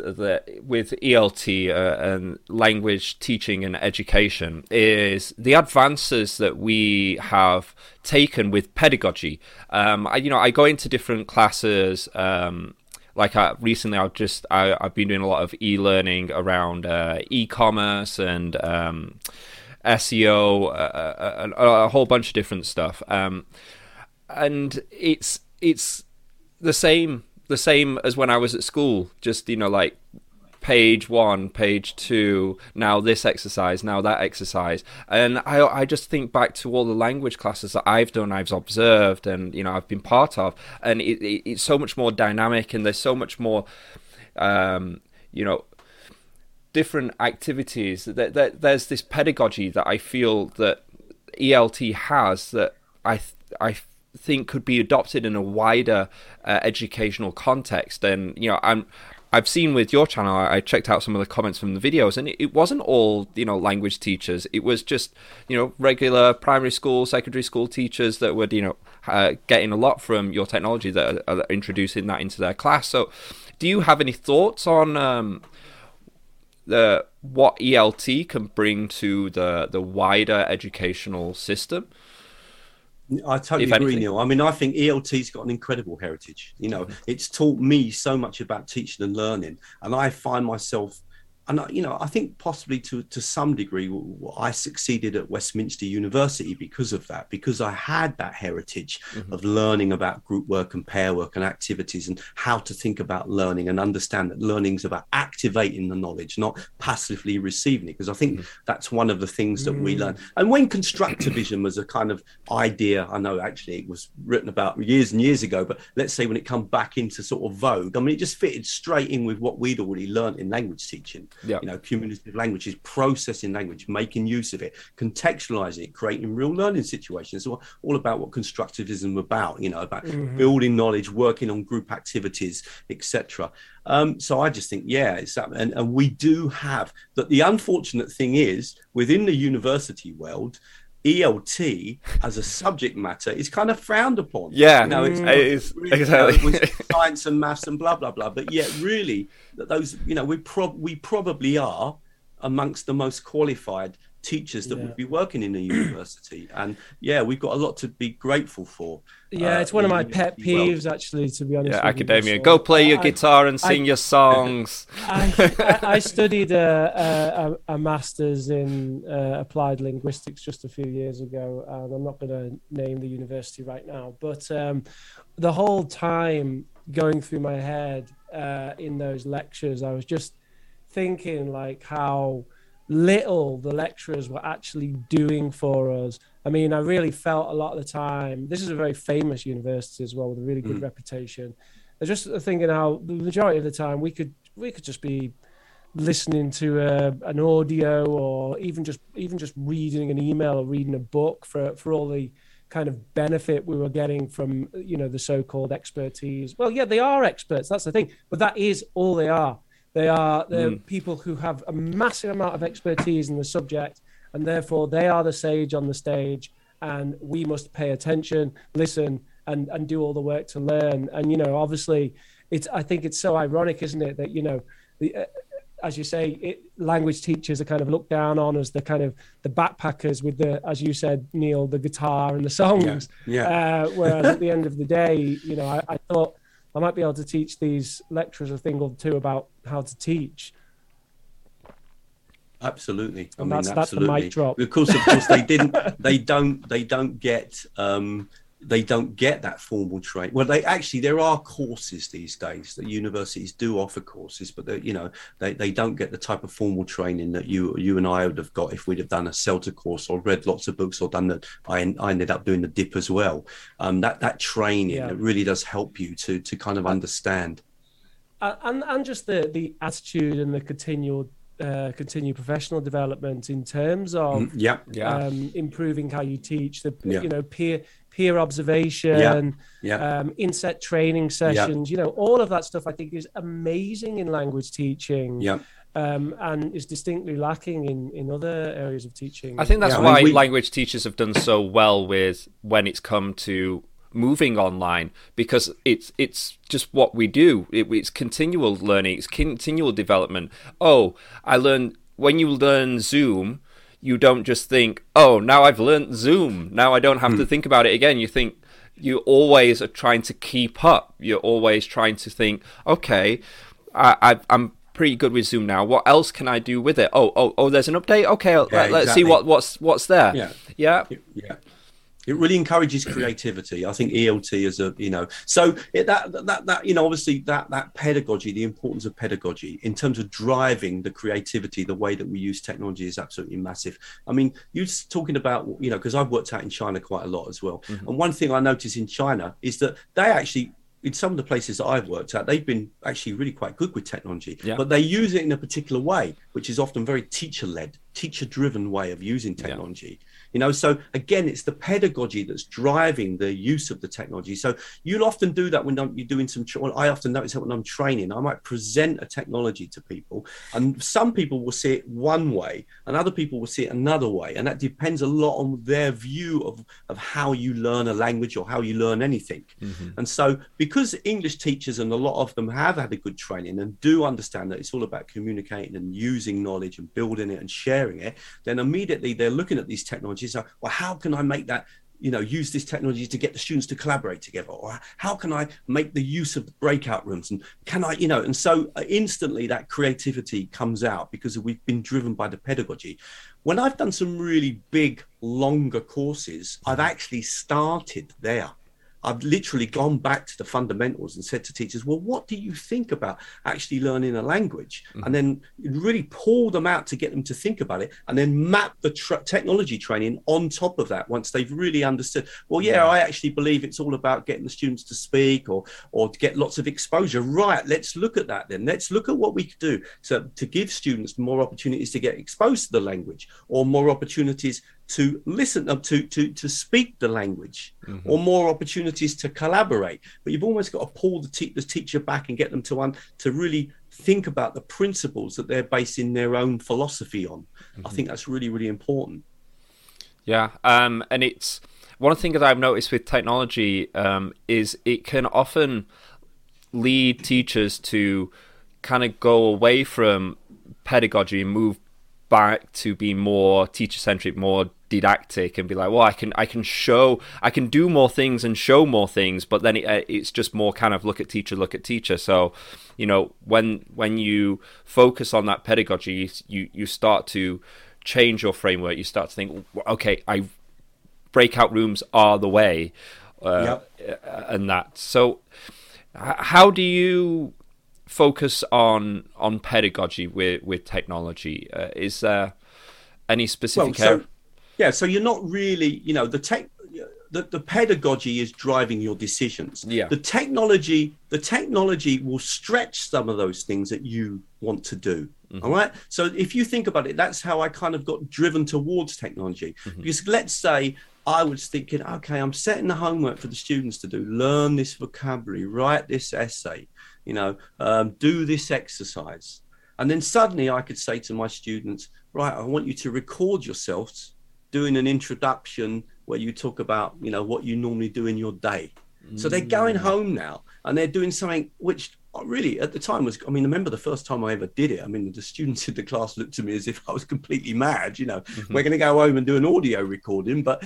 ELT and language teaching and education is the advances that we have taken with pedagogy. I go into different classes. Recently, I've been doing a lot of e-learning around e-commerce and SEO, a whole bunch of different stuff. And it's the same as when I was at school. Just page 1, page 2, now this exercise, now that exercise. And I just think back to all the language classes that I've done, I've observed, and I've been part of, and it's so much more dynamic, and there's so much more different activities. There's this pedagogy that I feel that ELT has that I think could be adopted in a wider educational context. And I've seen with your channel, I checked out some of the comments from the videos, and it wasn't all language teachers. It was just regular primary school, secondary school teachers that were getting a lot from your technology that are introducing that into their class. So do you have any thoughts on what ELT can bring to the wider educational system? I totally agree, Neil. I mean, I think ELT's got an incredible heritage. It's taught me so much about teaching and learning, and I find myself, and I think possibly to some degree, I succeeded at Westminster University because of that, because I had that heritage of learning about group work and pair work and activities and how to think about learning and understand that learning is about activating the knowledge, not passively receiving it. Because I think that's one of the things that we learn. And when constructivism was a kind of idea, I know actually it was written about years and years ago, but let's say when it come back into sort of vogue, I mean, it just fitted straight in with what we'd already learned in language teaching. Yeah. Communicative language is processing language, making use of it, contextualizing it, creating real learning situations. It's all about what constructivism is about, about building knowledge, working on group activities, etc. So I just think, it's that, and we do have that. The unfortunate thing is, within the university world, ELT as a subject matter is kind of frowned upon. Yeah, it is really, exactly. Science and maths and blah blah blah. But yet, really, that those we probably are amongst the most qualified teachers that would be working in a university, and we've got a lot to be grateful for. It's one of my pet peeves, actually, to be honest. Yeah, academia. Go play your guitar and sing your songs. I studied a master's in applied linguistics just a few years ago, and I'm not going to name the university right now, but the whole time going through my head in those lectures, I was just thinking like how little the lecturers were actually doing for us. I mean, I really felt a lot of the time, this is a very famous university as well with a really good reputation. I was just thinking how the majority of the time we could just be listening to an audio, or even just reading an email or reading a book for all the kind of benefit we were getting from the so-called expertise. Well, yeah, they are experts, that's the thing, but that is all they are. They're people who have a massive amount of expertise in the subject, and therefore they are the sage on the stage, and we must pay attention, listen, and do all the work to learn. And obviously, I think it's so ironic, isn't it, that as you say, language teachers are kind of looked down on as the kind of the backpackers with the, as you said, Neil, the guitar and the songs. Whereas at the end of the day, I thought I might be able to teach these lecturers a thing or two about how to teach. Absolutely. That's the mic drop. Of course, they don't get that formal training. Well, there are courses these days that universities do offer courses, but they don't get the type of formal training that you and I would have got if we'd have done a CELTA course or read lots of books or done that. I ended up doing the DIP as well. That training, it really does help you to kind of understand. And just the attitude and the continued professional development in terms of improving how you teach, peer observation, inset training sessions, all of that stuff I think is amazing in language teaching. And is distinctly lacking in other areas of teaching. I think that's why language teachers have done so well with when it's come to moving online, because it's just what we do. It's continual learning, it's continual development. When you learn Zoom, you don't just think, now I've learned Zoom, now I don't have to think about it again. You always are trying to keep up. You're always trying to think, okay, I'm pretty good with Zoom now. What else can I do with it? There's an update. Okay, let's see what's there. It really encourages creativity. I think ELT is so obviously that pedagogy, the importance of pedagogy in terms of driving the creativity, the way that we use technology is absolutely massive. I mean, you're talking about, because I've worked out in China quite a lot as well. Mm-hmm. And one thing I noticed in China is that they actually, in some of the places that I've worked at, they've been actually really quite good with technology, but they use it in a particular way, which is often very teacher-led, teacher-driven way of using technology. So again, it's the pedagogy that's driving the use of the technology. So you'll often do that when you're doing I often notice that when I'm training, I might present a technology to people, and some people will see it one way and other people will see it another way. And that depends a lot on their view of how you learn a language or how you learn anything. Mm-hmm. And so because English teachers, and a lot of them have had a good training and do understand that it's all about communicating and using knowledge and building it and sharing it, then immediately they're looking at these technologies. So, well, how can I make that, use this technology to get the students to collaborate together? Or how can I make the use of the breakout rooms? And can I, and so instantly that creativity comes out because we've been driven by the pedagogy. When I've done some really big, longer courses, I've actually started there. I've literally gone back to the fundamentals and said to teachers, well, what do you think about actually learning a language? Mm-hmm. And then really pull them out to get them to think about it, and then map the technology training on top of that once they've really understood, well, I actually believe it's all about getting the students to speak or to get lots of exposure. Right, let's look at that then. Let's look at what we could do to give students more opportunities to get exposed to the language, or more opportunities to listen to speak the language, mm-hmm. or more opportunities to collaborate. But you've almost got to pull the teacher back and get them to really think about the principles that they're basing their own philosophy on. Mm-hmm. I think that's really, really important. Yeah, and it's one thing that I've noticed with technology is it can often lead teachers to kind of go away from pedagogy and move back to be more teacher-centric, more didactic, and be like, well, I can do more things and show more things, but then it's just more kind of look at teacher. So, when you focus on that pedagogy, you start to change your framework. You start to think, okay, breakout rooms are the way, and that. So, how do you focus on pedagogy with technology? Is there any specific area? So you're not really, the pedagogy is driving your decisions. Yeah. The technology will stretch some of those things that you want to do. Mm-hmm. All right. So if you think about it, that's how I kind of got driven towards technology. Mm-hmm. Because let's say I was thinking, okay, I'm setting the homework for the students to do, learn this vocabulary, write this essay, do this exercise. And then suddenly I could say to my students, right, I want you to record yourselves doing an introduction where you talk about, what you normally do in your day. So they're going home now and they're doing something which really at the time was, I remember the first time I ever did it. The students in the class looked at me as if I was completely mad, mm-hmm. We're going to go home and do an audio recording, but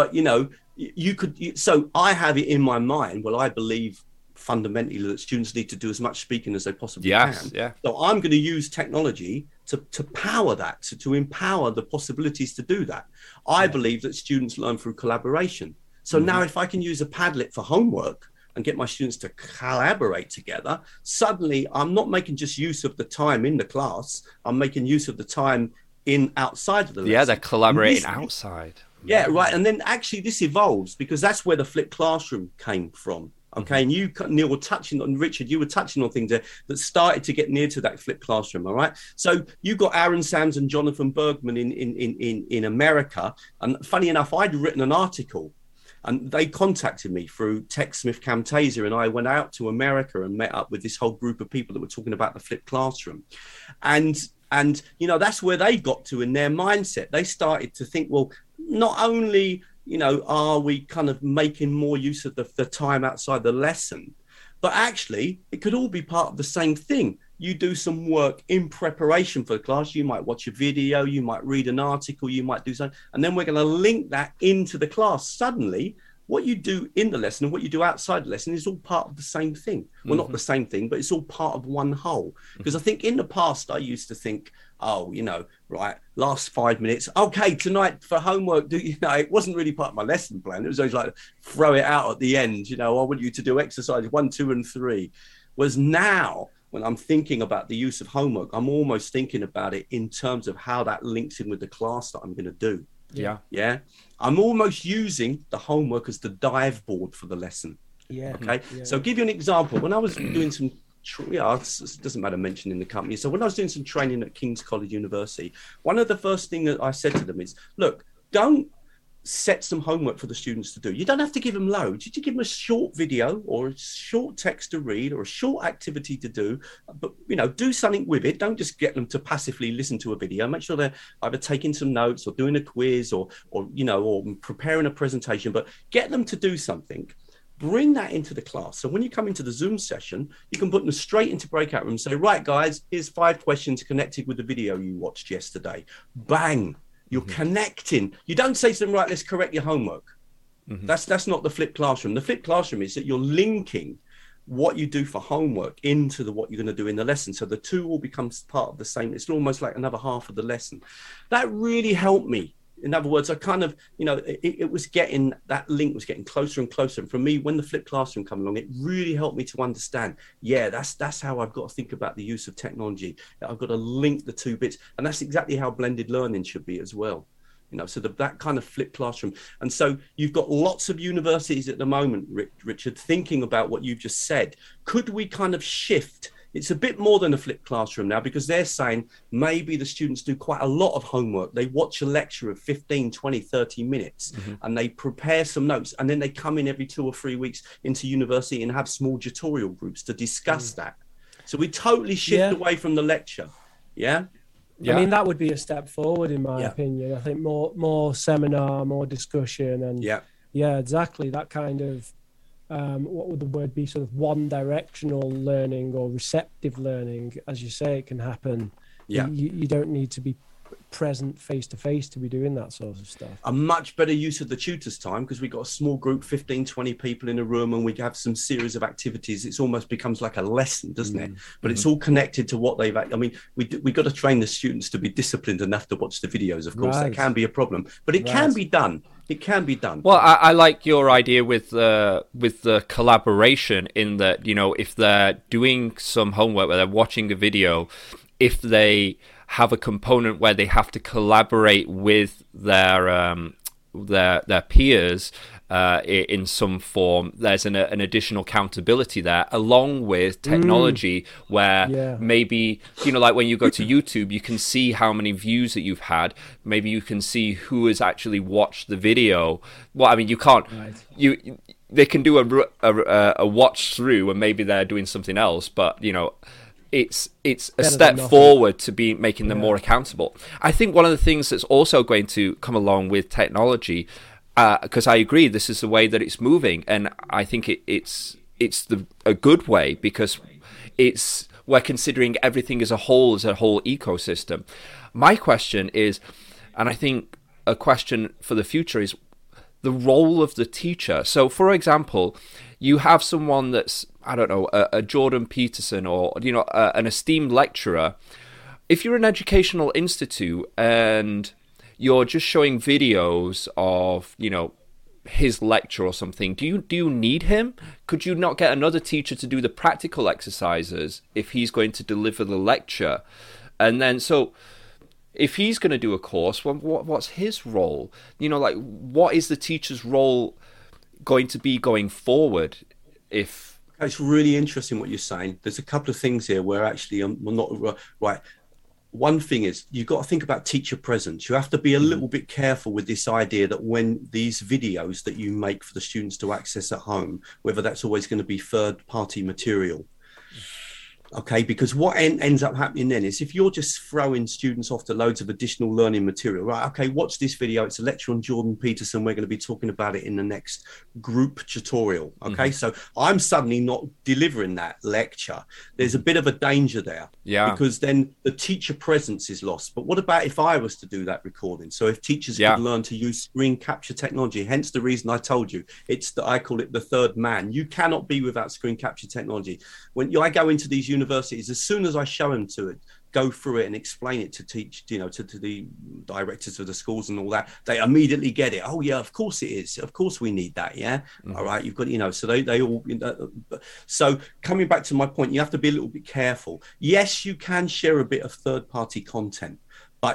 so I have it in my mind. Well, I believe fundamentally that students need to do as much speaking as they possibly can. Yeah. So I'm going to use technology to power that, to empower the possibilities to do that. I believe that students learn through collaboration. So mm-hmm. now if I can use a Padlet for homework and get my students to collaborate together, suddenly I'm not making just use of the time in the class, I'm making use of the time outside of the lesson. Yeah, they're collaborating outside. Yeah, right. And then actually this evolves because that's where the flipped classroom came from. Okay, and you, Neil, were touching on, Richard, you were touching on things there that started to get near to that flipped classroom, all right? So you got Aaron Sams and Jonathan Bergman in America, and funny enough, I'd written an article, and they contacted me through TechSmith Camtasia, and I went out to America and met up with this whole group of people that were talking about the flipped classroom. And that's where they got to in their mindset. They started to think, well, not only are we kind of making more use of the time outside the lesson, but actually it could all be part of the same thing. You do some work in preparation for the class. You might watch a video, you might read an article, you might do something, and then we're going to link that into the class. Suddenly what you do in the lesson and what you do outside the lesson is all part of the same thing. Well, not the same thing, but it's all part of one whole. Because I think in the past, I used to think, oh, right, last 5 minutes. Okay, tonight for homework, it wasn't really part of my lesson plan. It was always like, throw it out at the end. I want you to do exercise 1, 2, and 3. Whereas now, when I'm thinking about the use of homework, I'm almost thinking about it in terms of how that links in with the class that I'm going to do. Yeah. Yeah. I'm almost using the homework as the dive board for the lesson. Yeah. Okay. Yeah. So I'll give you an example. When I was doing some, it doesn't matter mentioning the company. So when I was doing some training at King's College University, one of the first things that I said to them is, look, don't set some homework for the students to do. You don't have to give them loads. You just give them a short video or a short text to read or a short activity to do, but do something with it. Don't just get them to passively listen to a video. Make sure they're either taking some notes or doing a quiz or preparing a presentation, but get them to do something. Bring that into the class. So when you come into the Zoom session, you can put them straight into breakout rooms. Say, right, guys, here's 5 questions connected with the video you watched yesterday. Bang. You're connecting. You don't say to them, right, let's correct your homework. That's not the flipped classroom. The flipped classroom is that you're linking what you do for homework into what you're going to do in the lesson. So the two all becomes part of the same. It's almost like another half of the lesson. That really helped me. In other words, I kind of, it was getting, that link was getting closer and closer. And for me, when the flipped classroom came along, it really helped me to understand, that's how I've got to think about the use of technology. I've got to link the 2 bits. And that's exactly how blended learning should be as well. So that kind of flipped classroom. And so you've got lots of universities at the moment, Richard, thinking about what you've just said. Could we kind of shift? It's a bit more than a flipped classroom now, because they're saying maybe the students do quite a lot of homework. They watch a lecture of 15, 20, 30 minutes and they prepare some notes. And then they come in every 2 or 3 weeks into university and have small tutorial groups to discuss that. So we totally shift away from the lecture. Yeah. I mean, that would be a step forward, in my opinion. I think more seminar, more discussion. And yeah, exactly. That kind of, what would the word be, sort of one directional learning or receptive learning. As you say, it can happen. You don't need to be present face to face to be doing that sort of stuff. A much better use of the tutor's time, because we've got a small group, 15, 20 people in a room, and we have some series of activities. It's almost becomes like a lesson, doesn't it? But it's all connected to what they've, I mean, we got to train the students to be disciplined enough to watch the videos. Of course, that can be a problem, but it can be done. It can be done. Well, I like your idea with the collaboration, in that, if they're doing some homework where they're watching a video, if they have a component where they have to collaborate with their peers in some form, there's an additional accountability there, along with technology where maybe, like when you go to YouTube, you can see how many views that you've had. Maybe you can see who has actually watched the video. Well, I mean, you can't. Right. They can do a watch through, and maybe they're doing something else, but it's a step forward to be making them more accountable. I think one of the things that's also going to come along with technology, because I agree, this is the way that it's moving, and I think it's a good way, because we're considering everything as a whole ecosystem. My question is, and I think a question for the future, is the role of the teacher. So, for example, you have someone that's, I don't know, a Jordan Peterson, or an esteemed lecturer. If you're an educational institute and you're just showing videos of his lecture or something, do you need him? Could you not get another teacher to do the practical exercises if he's going to deliver the lecture? And then if he's going to do a course, what's his role? What is the teacher's role going to be going forward? It's really interesting what you're saying. There's a couple of things here where actually I'm not right. One thing is, you've got to think about teacher presence. You have to be a little bit careful with this idea that when these videos that you make for the students to access at home, whether that's always going to be third-party material. Okay, because what ends up happening then is if you're just throwing students off to loads of additional learning material, right? Okay, watch this video. It's a lecture on Jordan Peterson. We're going to be talking about it in the next group tutorial. Okay, so I'm suddenly not delivering that lecture. There's a bit of a danger there. Yeah. Because then the teacher presence is lost. But what about if I was to do that recording? So if teachers could learn to use screen capture technology, hence the reason I told you, I call it the third man. You cannot be without screen capture technology. When I go into these universities, as soon as I show them to it, go through it and explain it to to the directors of the schools and all that, they immediately get it. Oh yeah, of course it is. Of course we need that. Yeah. All right. You've got, so they all, so coming back to my point, you have to be a little bit careful. Yes, you can share a bit of third party content, but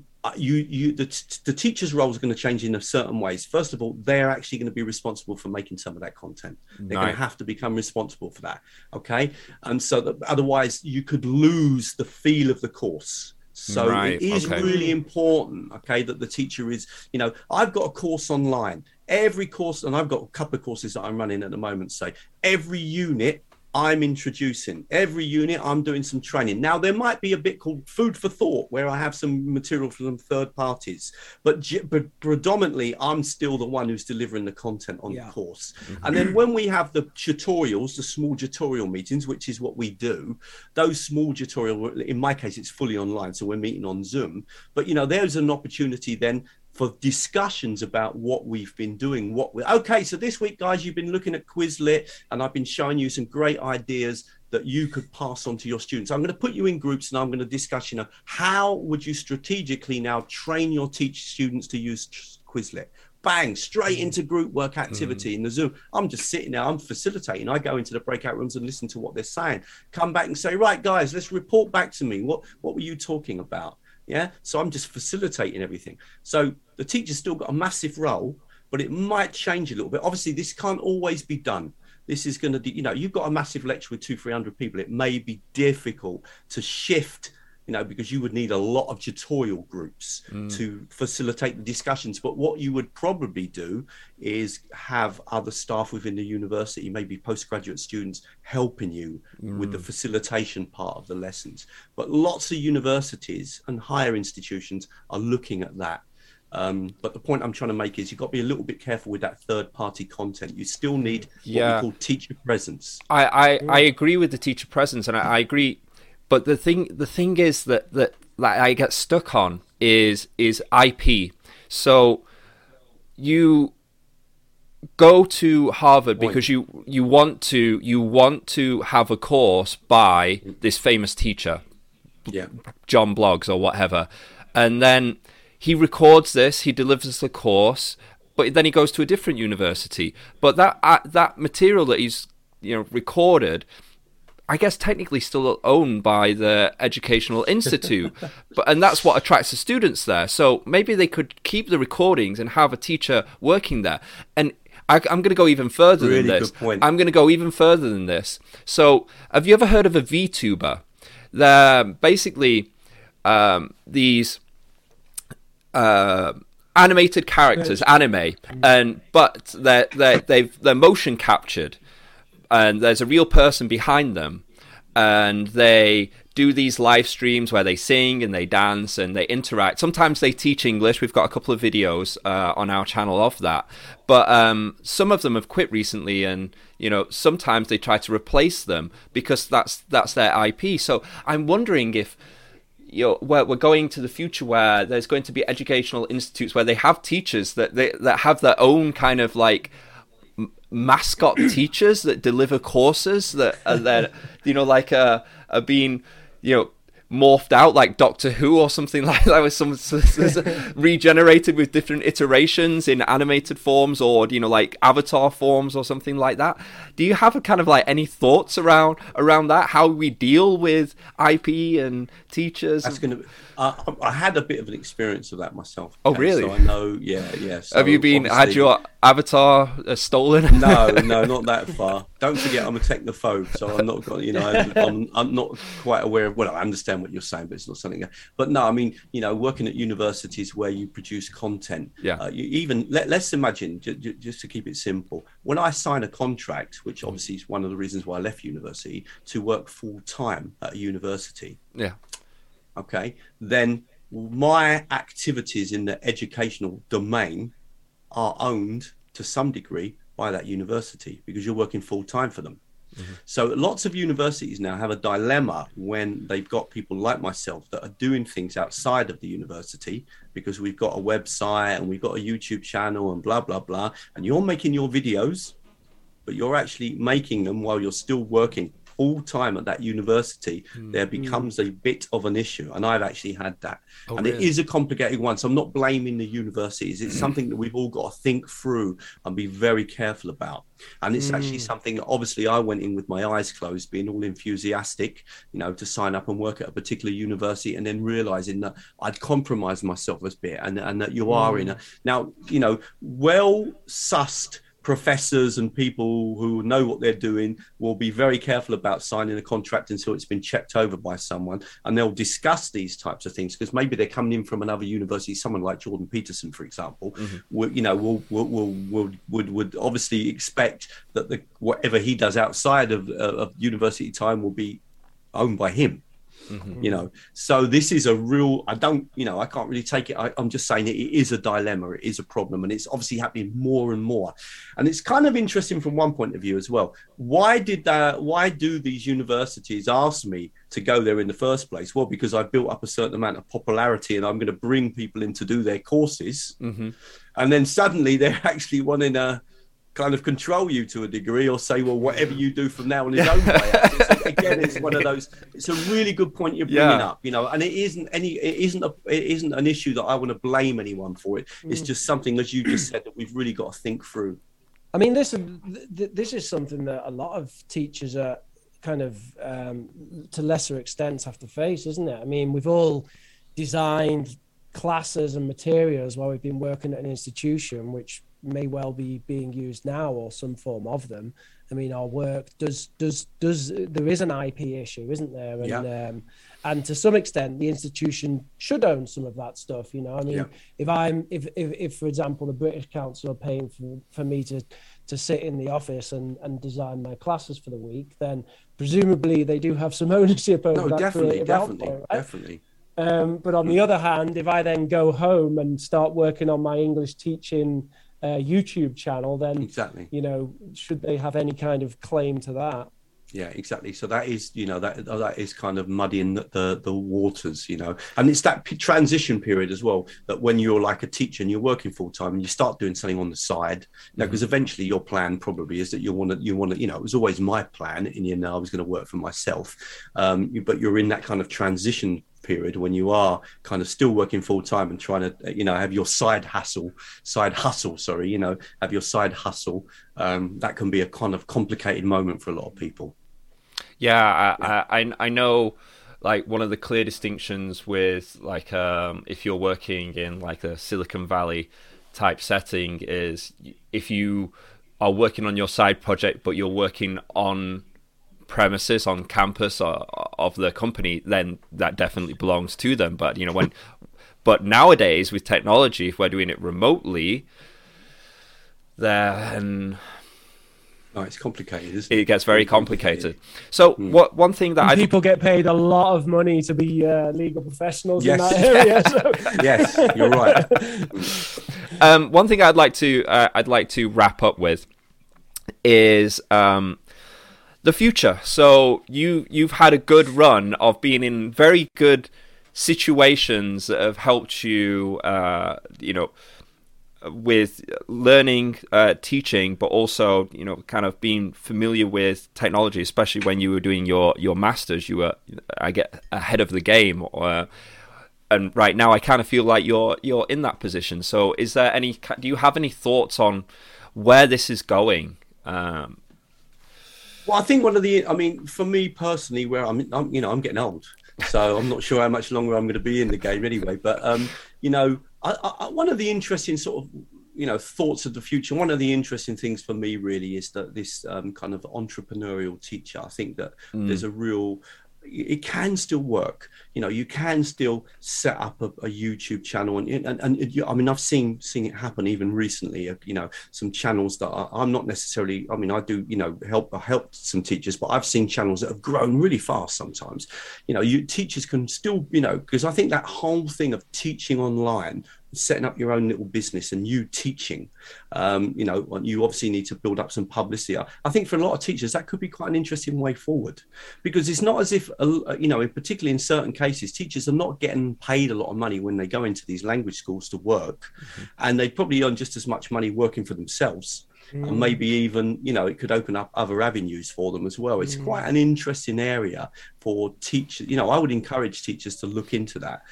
the teacher's role is going to change in a certain ways. First of all, they're actually going to be responsible for making some of that content. They're going to have to become responsible for that. Okay. And so that otherwise you could lose the feel of the course. So it is really important, okay, that the teacher is, I've got a course online. Every course, and I've got a couple of courses that I'm running at the moment, say every unit I'm introducing. Every unit, I'm doing some training. Now, there might be a bit called food for thought, where I have some material from third parties, but predominantly, I'm still the one who's delivering the content on the course. And then when we have the tutorials, the small tutorial meetings, which is what we do, those small tutorial, in my case, it's fully online, so we're meeting on Zoom. But, there's an opportunity then for discussions about what we've been doing. Okay, so this week, guys, you've been looking at Quizlet, and I've been showing you some great ideas that you could pass on to your students. I'm going to put you in groups, and I'm going to discuss, how would you strategically now train your students to use Quizlet? Bang, straight into group work activity in the Zoom. I'm just sitting there, I'm facilitating. I go into the breakout rooms and listen to what they're saying. Come back and say, right, guys, let's report back to me. What were you talking about? Yeah. So I'm just facilitating everything. So the teacher's still got a massive role, but it might change a little bit. Obviously, this can't always be done. This is going to be, you've got a massive lecture with 200-300 people. It may be difficult to shift, because you would need a lot of tutorial groups to facilitate the discussions. But what you would probably do is have other staff within the university, maybe postgraduate students, helping you with the facilitation part of the lessons. But lots of universities and higher institutions are looking at that. But the point I'm trying to make is you've got to be a little bit careful with that third-party content. You still need what we call teacher presence. I agree with the teacher presence, and I agree. But the thing is that I get stuck on is IP. So you go to Harvard because you want to have a course by this famous teacher, John Bloggs or whatever, and then he records this, he delivers the course, but then he goes to a different university. But that material that he's recorded, I guess technically still owned by the Educational Institute, and that's what attracts the students there. So maybe they could keep the recordings and have a teacher working there. And I'm going to go even further than this. Good point. I'm going to go even further than this. So have you ever heard of a VTuber? They're basically these animated characters, anime, but they're motion captured. And there's a real person behind them, and they do these live streams where they sing and they dance and they interact. Sometimes they teach English. We've got a couple of videos on our channel of that. But some of them have quit recently, and sometimes they try to replace them because that's their IP. So I'm wondering if we're going to the future where there's going to be educational institutes where they have teachers that have their own kind of like mascot teachers that deliver courses that are then are being morphed out like Doctor Who or something like that, with some regenerated with different iterations in animated forms or like avatar forms or something like that. Do you have a kind of like any thoughts around that, how we deal with IP and teachers? That's going to I had a bit of an experience of that myself. Oh, really? So I know, yeah. So have you had your avatar stolen? No, not that far. Don't forget, I'm a technophobe, so I'm not, you know, I'm not quite aware of. Well, I understand what you're saying, but it's not something. But no, I mean, you know, working at universities where you produce content. Yeah. You even let's imagine, just to keep it simple, when I sign a contract, which obviously is one of the reasons why I left university, to work full time at a university. Yeah. Okay, then my activities in the educational domain are owned to some degree by that university, because you're working full time for them. Mm-hmm. So lots of universities now have a dilemma when they've got people like myself that are doing things outside of the university, because we've got a website and we've got a YouTube channel and blah, blah, blah. And you're making your videos, but you're actually making them while you're still working full time at that university. There becomes a bit of an issue, and I've actually had that. And really? It is a complicated one, so I'm not blaming the universities. It's something that we've all got to think through and be very careful about. And it's actually something that obviously I went in with my eyes closed, being all enthusiastic, you know, to sign up and work at a particular university, and then realizing that I'd compromised myself a bit, and that you are in a, now, you know, well sussed professors and people who know what they're doing will be very careful about signing a contract until it's been checked over by someone, and they'll discuss these types of things, because maybe they're coming in from another university. Someone like Jordan Peterson, for example, would, you know, would obviously expect that whatever he does outside of university time will be owned by him. You know, so this is a real, I can't really take it. I'm just saying it is a dilemma. It is a problem, and it's obviously happening more and more. And it's kind of interesting from one point of view as well. Why do these universities ask me to go there in the first place? Well, because I built up a certain amount of popularity, and I'm going to bring people in to do their courses. And then suddenly they're actually wanting to kind of control you to a degree, or say, well, whatever you do from now on is owned by us. So again, it's one of those. It's a really good point you're bringing up, you know, and it isn't an issue that I want to blame anyone for. It's just something, as you just said, that we've really got to think through. I mean, this is something that a lot of teachers are kind of to lesser extents have to face, isn't it? I mean, we've all designed classes and materials while we've been working at an institution, which may well be being used now, or some form of them. I mean, our work there is an IP issue, isn't there? And and to some extent the institution should own some of that stuff, you know. I mean, if for example the British Council are paying for me to sit in the office and design my classes for the week, then presumably they do have some ownership over that. Definitely. But on the other hand, if I then go home and start working on my English teaching YouTube channel, then you know, should they have any kind of claim to that? Yeah, exactly. So that is, you know, that is kind of muddying the waters, you know. And it's that transition period as well, that when you're like a teacher and you're working full time and you start doing something on the side, because eventually your plan probably is that you want to, you know, it was always my plan, and you know, I was going to work for myself, but you're in that kind of transition period when you are kind of still working full time and trying to, you know, have your side hustle, you know, have your side hustle. That can be a kind of complicated moment for a lot of people. I know, like, one of the clear distinctions with, like, if you're working in like a Silicon Valley type setting is if you are working on your side project but you're working on premises, on campus of the company, then that definitely belongs to them. But you know, but nowadays with technology, if we're doing it remotely, then it's complicated, isn't it? It gets very complicated. So one thing that people get paid a lot of money to be legal professionals in that area. So. Yes, you're right. One thing I'd like to wrap up with is the future. So you've had a good run of being in very good situations that have helped you, you know, with learning, teaching, but also, you know, kind of being familiar with technology, especially when you were doing your masters. You were, I get, ahead of the game. And right now, I kind of feel like you're in that position. So, do you have any thoughts on where this is going? Well, I think for me personally, where I'm getting old, so I'm not sure how much longer I'm going to be in the game anyway. But you know, one of the interesting sort of, thoughts of the future. One of the interesting things for me really is that this kind of entrepreneurial teacher, I think that there's a real, it can still work. You can still set up a YouTube channel, and I mean, I've seen it happen even recently. Some channels that I'm not necessarily. I mean, I do help some teachers, but I've seen channels that have grown really fast. Sometimes, teachers can still, because I think that whole thing of teaching online, setting up your own little business and you teaching, you obviously need to build up some publicity. I think for a lot of teachers that could be quite an interesting way forward, because it's not as if particularly in certain cases, teachers are not getting paid a lot of money when they go into these language schools to work, and they probably earn just as much money working for themselves. And maybe even, it could open up other avenues for them as well. It's quite an interesting area for teachers. I would encourage teachers to look into that.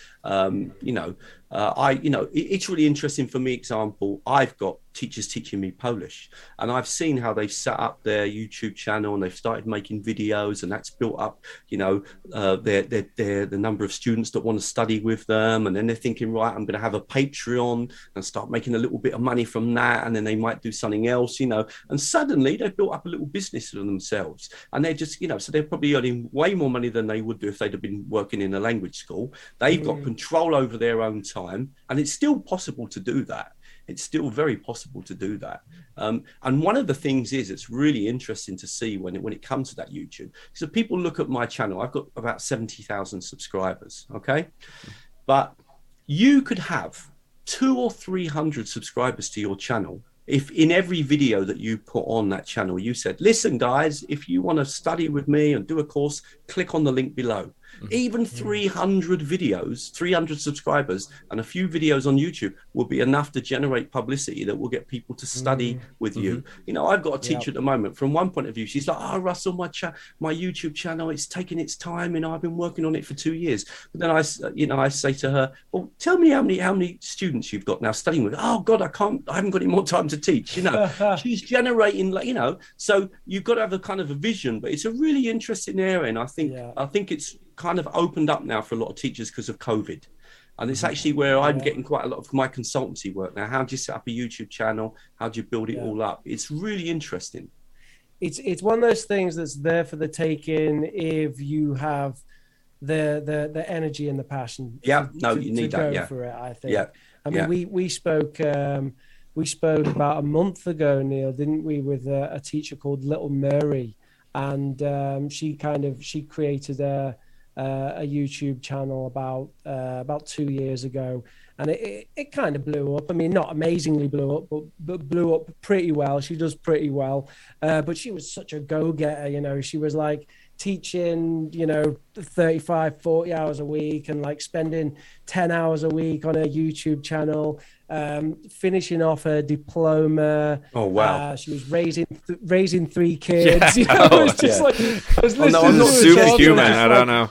It's really interesting for me. Example, I've got teachers teaching me Polish, and I've seen how they've set up their YouTube channel and they've started making videos, and that's built up, the number of students that want to study with them. And then they're thinking, right, I'm going to have a Patreon and start making a little bit of money from that. And then they might do something else, and suddenly they've built up a little business for themselves. And they're just, so they're probably earning way more money than they would do if they'd have been working in a language school. They've got control over their own time, and it's still possible to do that. It's still very possible to do that. And one of the things is, it's really interesting to see when it comes to that YouTube. So people look at my channel, I've got about 70,000 subscribers, okay? But you could have 200 or 300 subscribers to your channel if in every video that you put on that channel, you said, listen, guys, if you want to study with me and do a course, click on the link below. Even 300 videos, 300 subscribers, and a few videos on YouTube will be enough to generate publicity that will get people to study with you. I've got a teacher at the moment. From one point of view, she's like, "Oh, Russell, my YouTube channel, it's taking its time. I've been working on it for 2 years." But then I say to her, "Well, tell me how many students you've got now studying with." "Oh God, I haven't got any more time to teach." She's generating, so you've got to have a kind of a vision. But it's a really interesting area, and I think it's kind of opened up now for a lot of teachers because of COVID. And it's actually where I'm getting quite a lot of my consultancy work now. How do you set up a YouTube channel? How do you build it all up? It's really interesting. It's one of those things that's there for the taking if you have the energy and the passion. You need that. Go for it, I think. I mean, we spoke about a month ago, Neil, didn't we, with a teacher called Little Mary, and she created a YouTube channel about 2 years ago, and it kind of blew up. I mean, not amazingly blew up, but blew up pretty well. She does pretty well, but she was such a go-getter. She was like teaching 35 40 hours a week, and like spending 10 hours a week on her YouTube channel, finishing off her diploma. Oh wow. She was raising 3 kids. I was just like, I'm not superhuman. I don't know.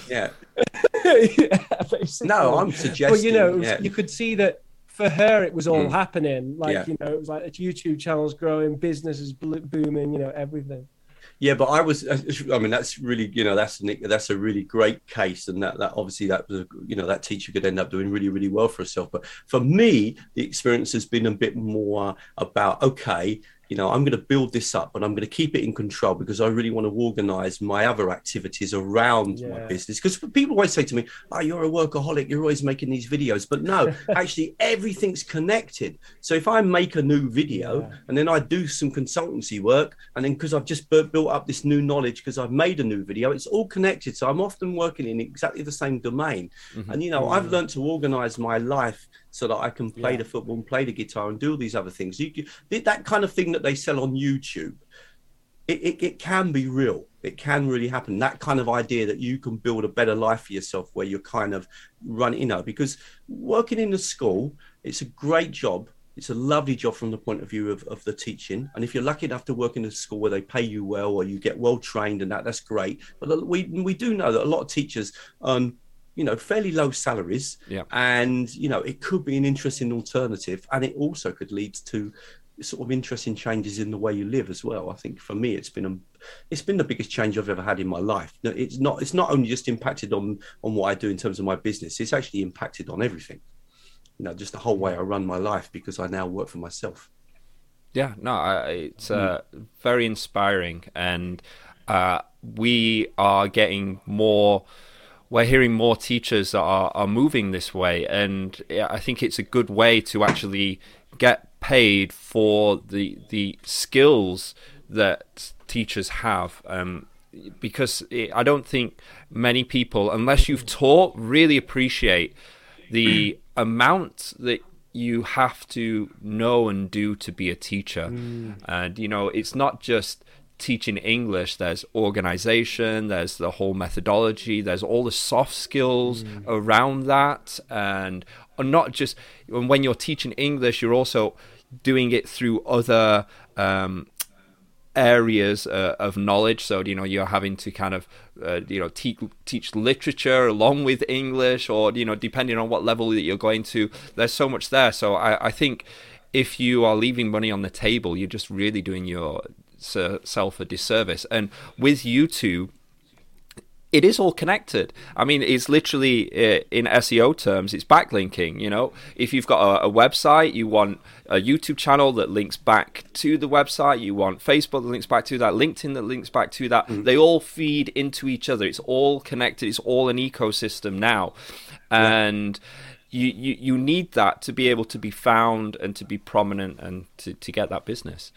No, I'm suggesting. But you could see that for her it was all happening. It was like a YouTube channel's growing, business is booming, everything. Yeah, but that's really, that's a really great case, and that obviously that was, that teacher could end up doing really, really well for herself. But for me, the experience has been a bit more about, okay, I'm going to build this up, but I'm going to keep it in control because I really want to organize my other activities around my business. Because people always say to me, "Oh, you're a workaholic. You're always making these videos." But no, actually, everything's connected. So if I make a new video and then I do some consultancy work, and then because I've just built up this new knowledge because I've made a new video, it's all connected. So I'm often working in exactly the same domain. And, I've learned to organize my life so that I can play the football and play the guitar and do all these other things. That kind of thing that they sell on YouTube, it can be real. It can really happen. That kind of idea that you can build a better life for yourself where you're kind of running, because working in the school, it's a great job. It's a lovely job from the point of view of the teaching. And if you're lucky enough to work in a school where they pay you well or you get well trained and that's great. But we do know that a lot of teachers fairly low salaries, and it could be an interesting alternative, and it also could lead to sort of interesting changes in the way you live as well. I think for me, it's been the biggest change I've ever had in my life. It's not only just impacted on what I do in terms of my business; it's actually impacted on everything. just the whole way I run my life, because I now work for myself. Yeah, no, it's very inspiring, and we are getting more. We're hearing more teachers that are moving this way, and I think it's a good way to actually get paid for the skills that teachers have. Because I don't think many people, unless you've taught, really appreciate the amount that you have to know and do to be a teacher. And it's not just teaching English. There's organization, there's the whole methodology, there's all the soft skills around that. And not just when you're teaching English, you're also doing it through other areas of knowledge. So you're having to kind of teach literature along with English, or depending on what level that you're going to, there's so much there. So I think if you are leaving money on the table, you're just really doing yourself a disservice. And with YouTube, it is all connected. I mean, it's literally, in SEO terms, it's backlinking. If you've got a website, you want a YouTube channel that links back to the website, you want Facebook that links back to that, LinkedIn that links back to that. They all feed into each other. It's all connected. It's all an ecosystem now. And you need that to be able to be found and to be prominent and to get that business.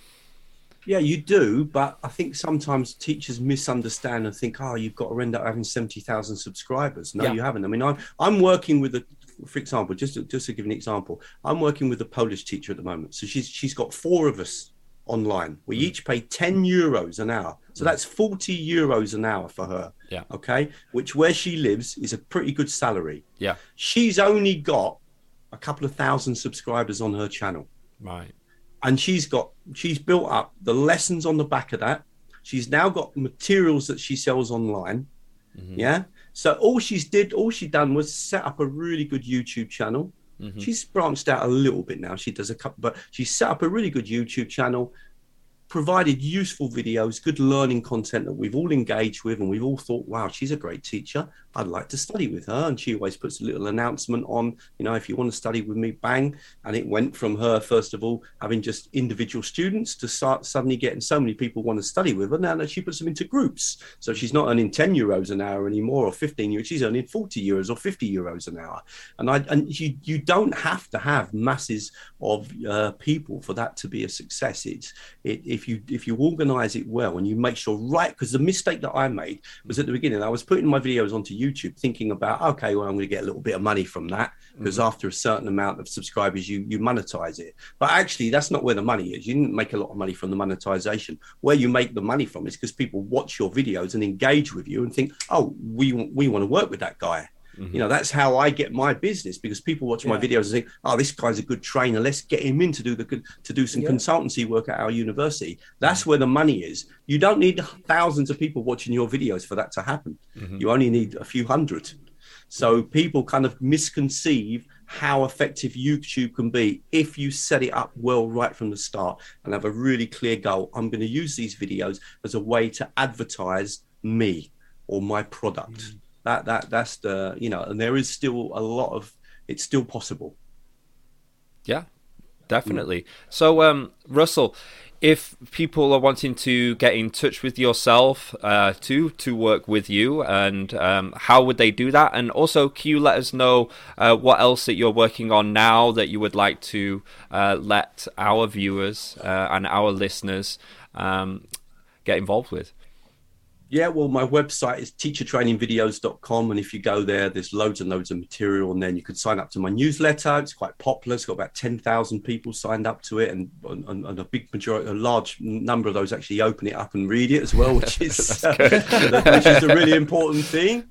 Yeah, you do, but I think sometimes teachers misunderstand and think, you've got to end up having 70,000 subscribers. No, you haven't. I mean, I'm working with for example, just to give an example, I'm working with a Polish teacher at the moment. So she's got 4 of us online. We each pay 10 euros an hour. So that's 40 euros an hour for her. Yeah. Okay. Which, where she lives, is a pretty good salary. Yeah. She's only got a couple of thousand subscribers on her channel. Right. And she's built up the lessons on the back of that. She's now got materials that she sells online. Yeah. So all she's done was set up a really good YouTube channel. She's branched out a little bit now. She does a couple, but she set up a really good YouTube channel, provided useful videos, good learning content that we've all engaged with, and we've all thought, wow, she's a great teacher. I'd like to study with her. And she always puts a little announcement on, if you want to study with me, bang. And it went from her, first of all, having just individual students to start suddenly getting so many people want to study with her. Now that she puts them into groups. So she's not earning 10 euros an hour anymore, or 15 euros. She's earning 40 euros or 50 euros an hour. And you don't have to have masses of people for that to be a success. If you organize it well and you make sure, right, because the mistake that I made was at the beginning, I was putting my videos onto YouTube thinking about, okay, well, I'm going to get a little bit of money from that, because after a certain amount of subscribers, you monetize it. But actually, that's not where the money is. You didn't make a lot of money from the monetization. Where you make the money from is because people watch your videos and engage with you and think, oh, we want to work with that guy. That's how I get my business, because people watch my videos and think, oh, this guy's a good trainer. Let's get him in to do some consultancy work at our university. That's where the money is. You don't need thousands of people watching your videos for that to happen. You only need a few hundred. So people kind of misconceive how effective YouTube can be if you set it up well right from the start and have a really clear goal. I'm going to use these videos as a way to advertise me or my product. That's the, and there is still a lot of, it's still possible. Yeah, definitely. So, Russell, if people are wanting to get in touch with yourself to work with you, and how would they do that? And also, can you let us know what else that you're working on now that you would like to let our viewers and our listeners get involved with? Yeah, well, my website is teachertrainingvideos.com. And if you go there, there's loads and loads of material. And then you can sign up to my newsletter. It's quite popular. It's got about 10,000 people signed up to it. And a large number of those actually open it up and read it as well, which is a really important thing.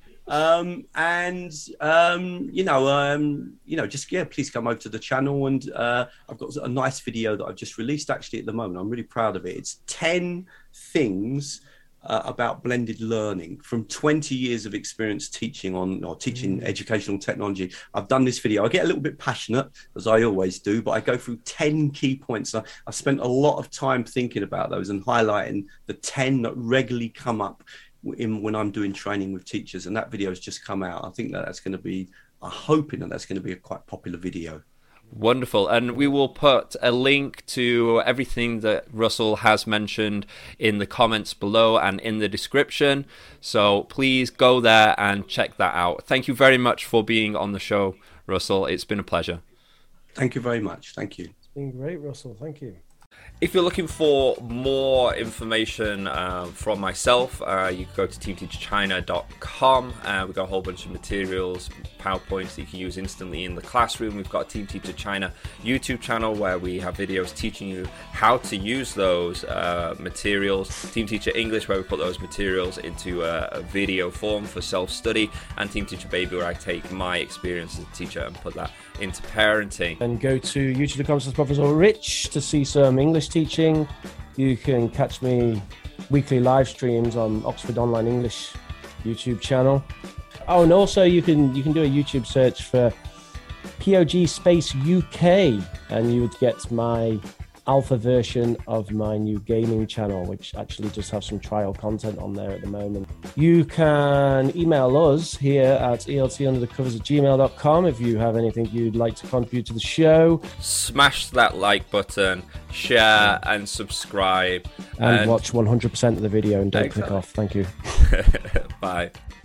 Please come over to the channel. And I've got a nice video that I've just released actually at the moment. I'm really proud of it. It's 10 things about blended learning from 20 years of experience teaching educational technology. I've done this video. I get a little bit passionate, as I always do, but I go through 10 key points. I spent a lot of time thinking about those and highlighting the 10 that regularly come up when I'm doing training with teachers. And that video has just come out. I think that's going to be I'm hoping that that's going to be a quite popular video. Wonderful. And we will put a link to everything that Russell has mentioned in the comments below and in the description. So please go there and check that out. Thank you very much for being on the show, Russell. It's been a pleasure. Thank you very much. Thank you. It's been great, Russell. Thank you. If you're looking for more information from myself, you can go to teamteacherchina.com. We've got a whole bunch of materials, PowerPoints that you can use instantly in the classroom. We've got a Team Teacher China YouTube channel where we have videos teaching you how to use those materials. Team Teacher English, where we put those materials into a video form for self-study. And Team Teacher Baby, where I take my experience as a teacher and put that into parenting. And go to youtube.com/Professor Rich to see some English teaching. You can catch me weekly live streams on Oxford Online English YouTube channel. Oh, and also you can do a YouTube search for POG Space UK, and you would get my alpha version of my new gaming channel, which actually just have some trial content on there at the moment. You can email us here at eltunderthecovers@gmail.com if you have anything you'd like to contribute to the show. Smash that like button, share and subscribe. And watch 100% of the video and don't click off. Thank you. Bye.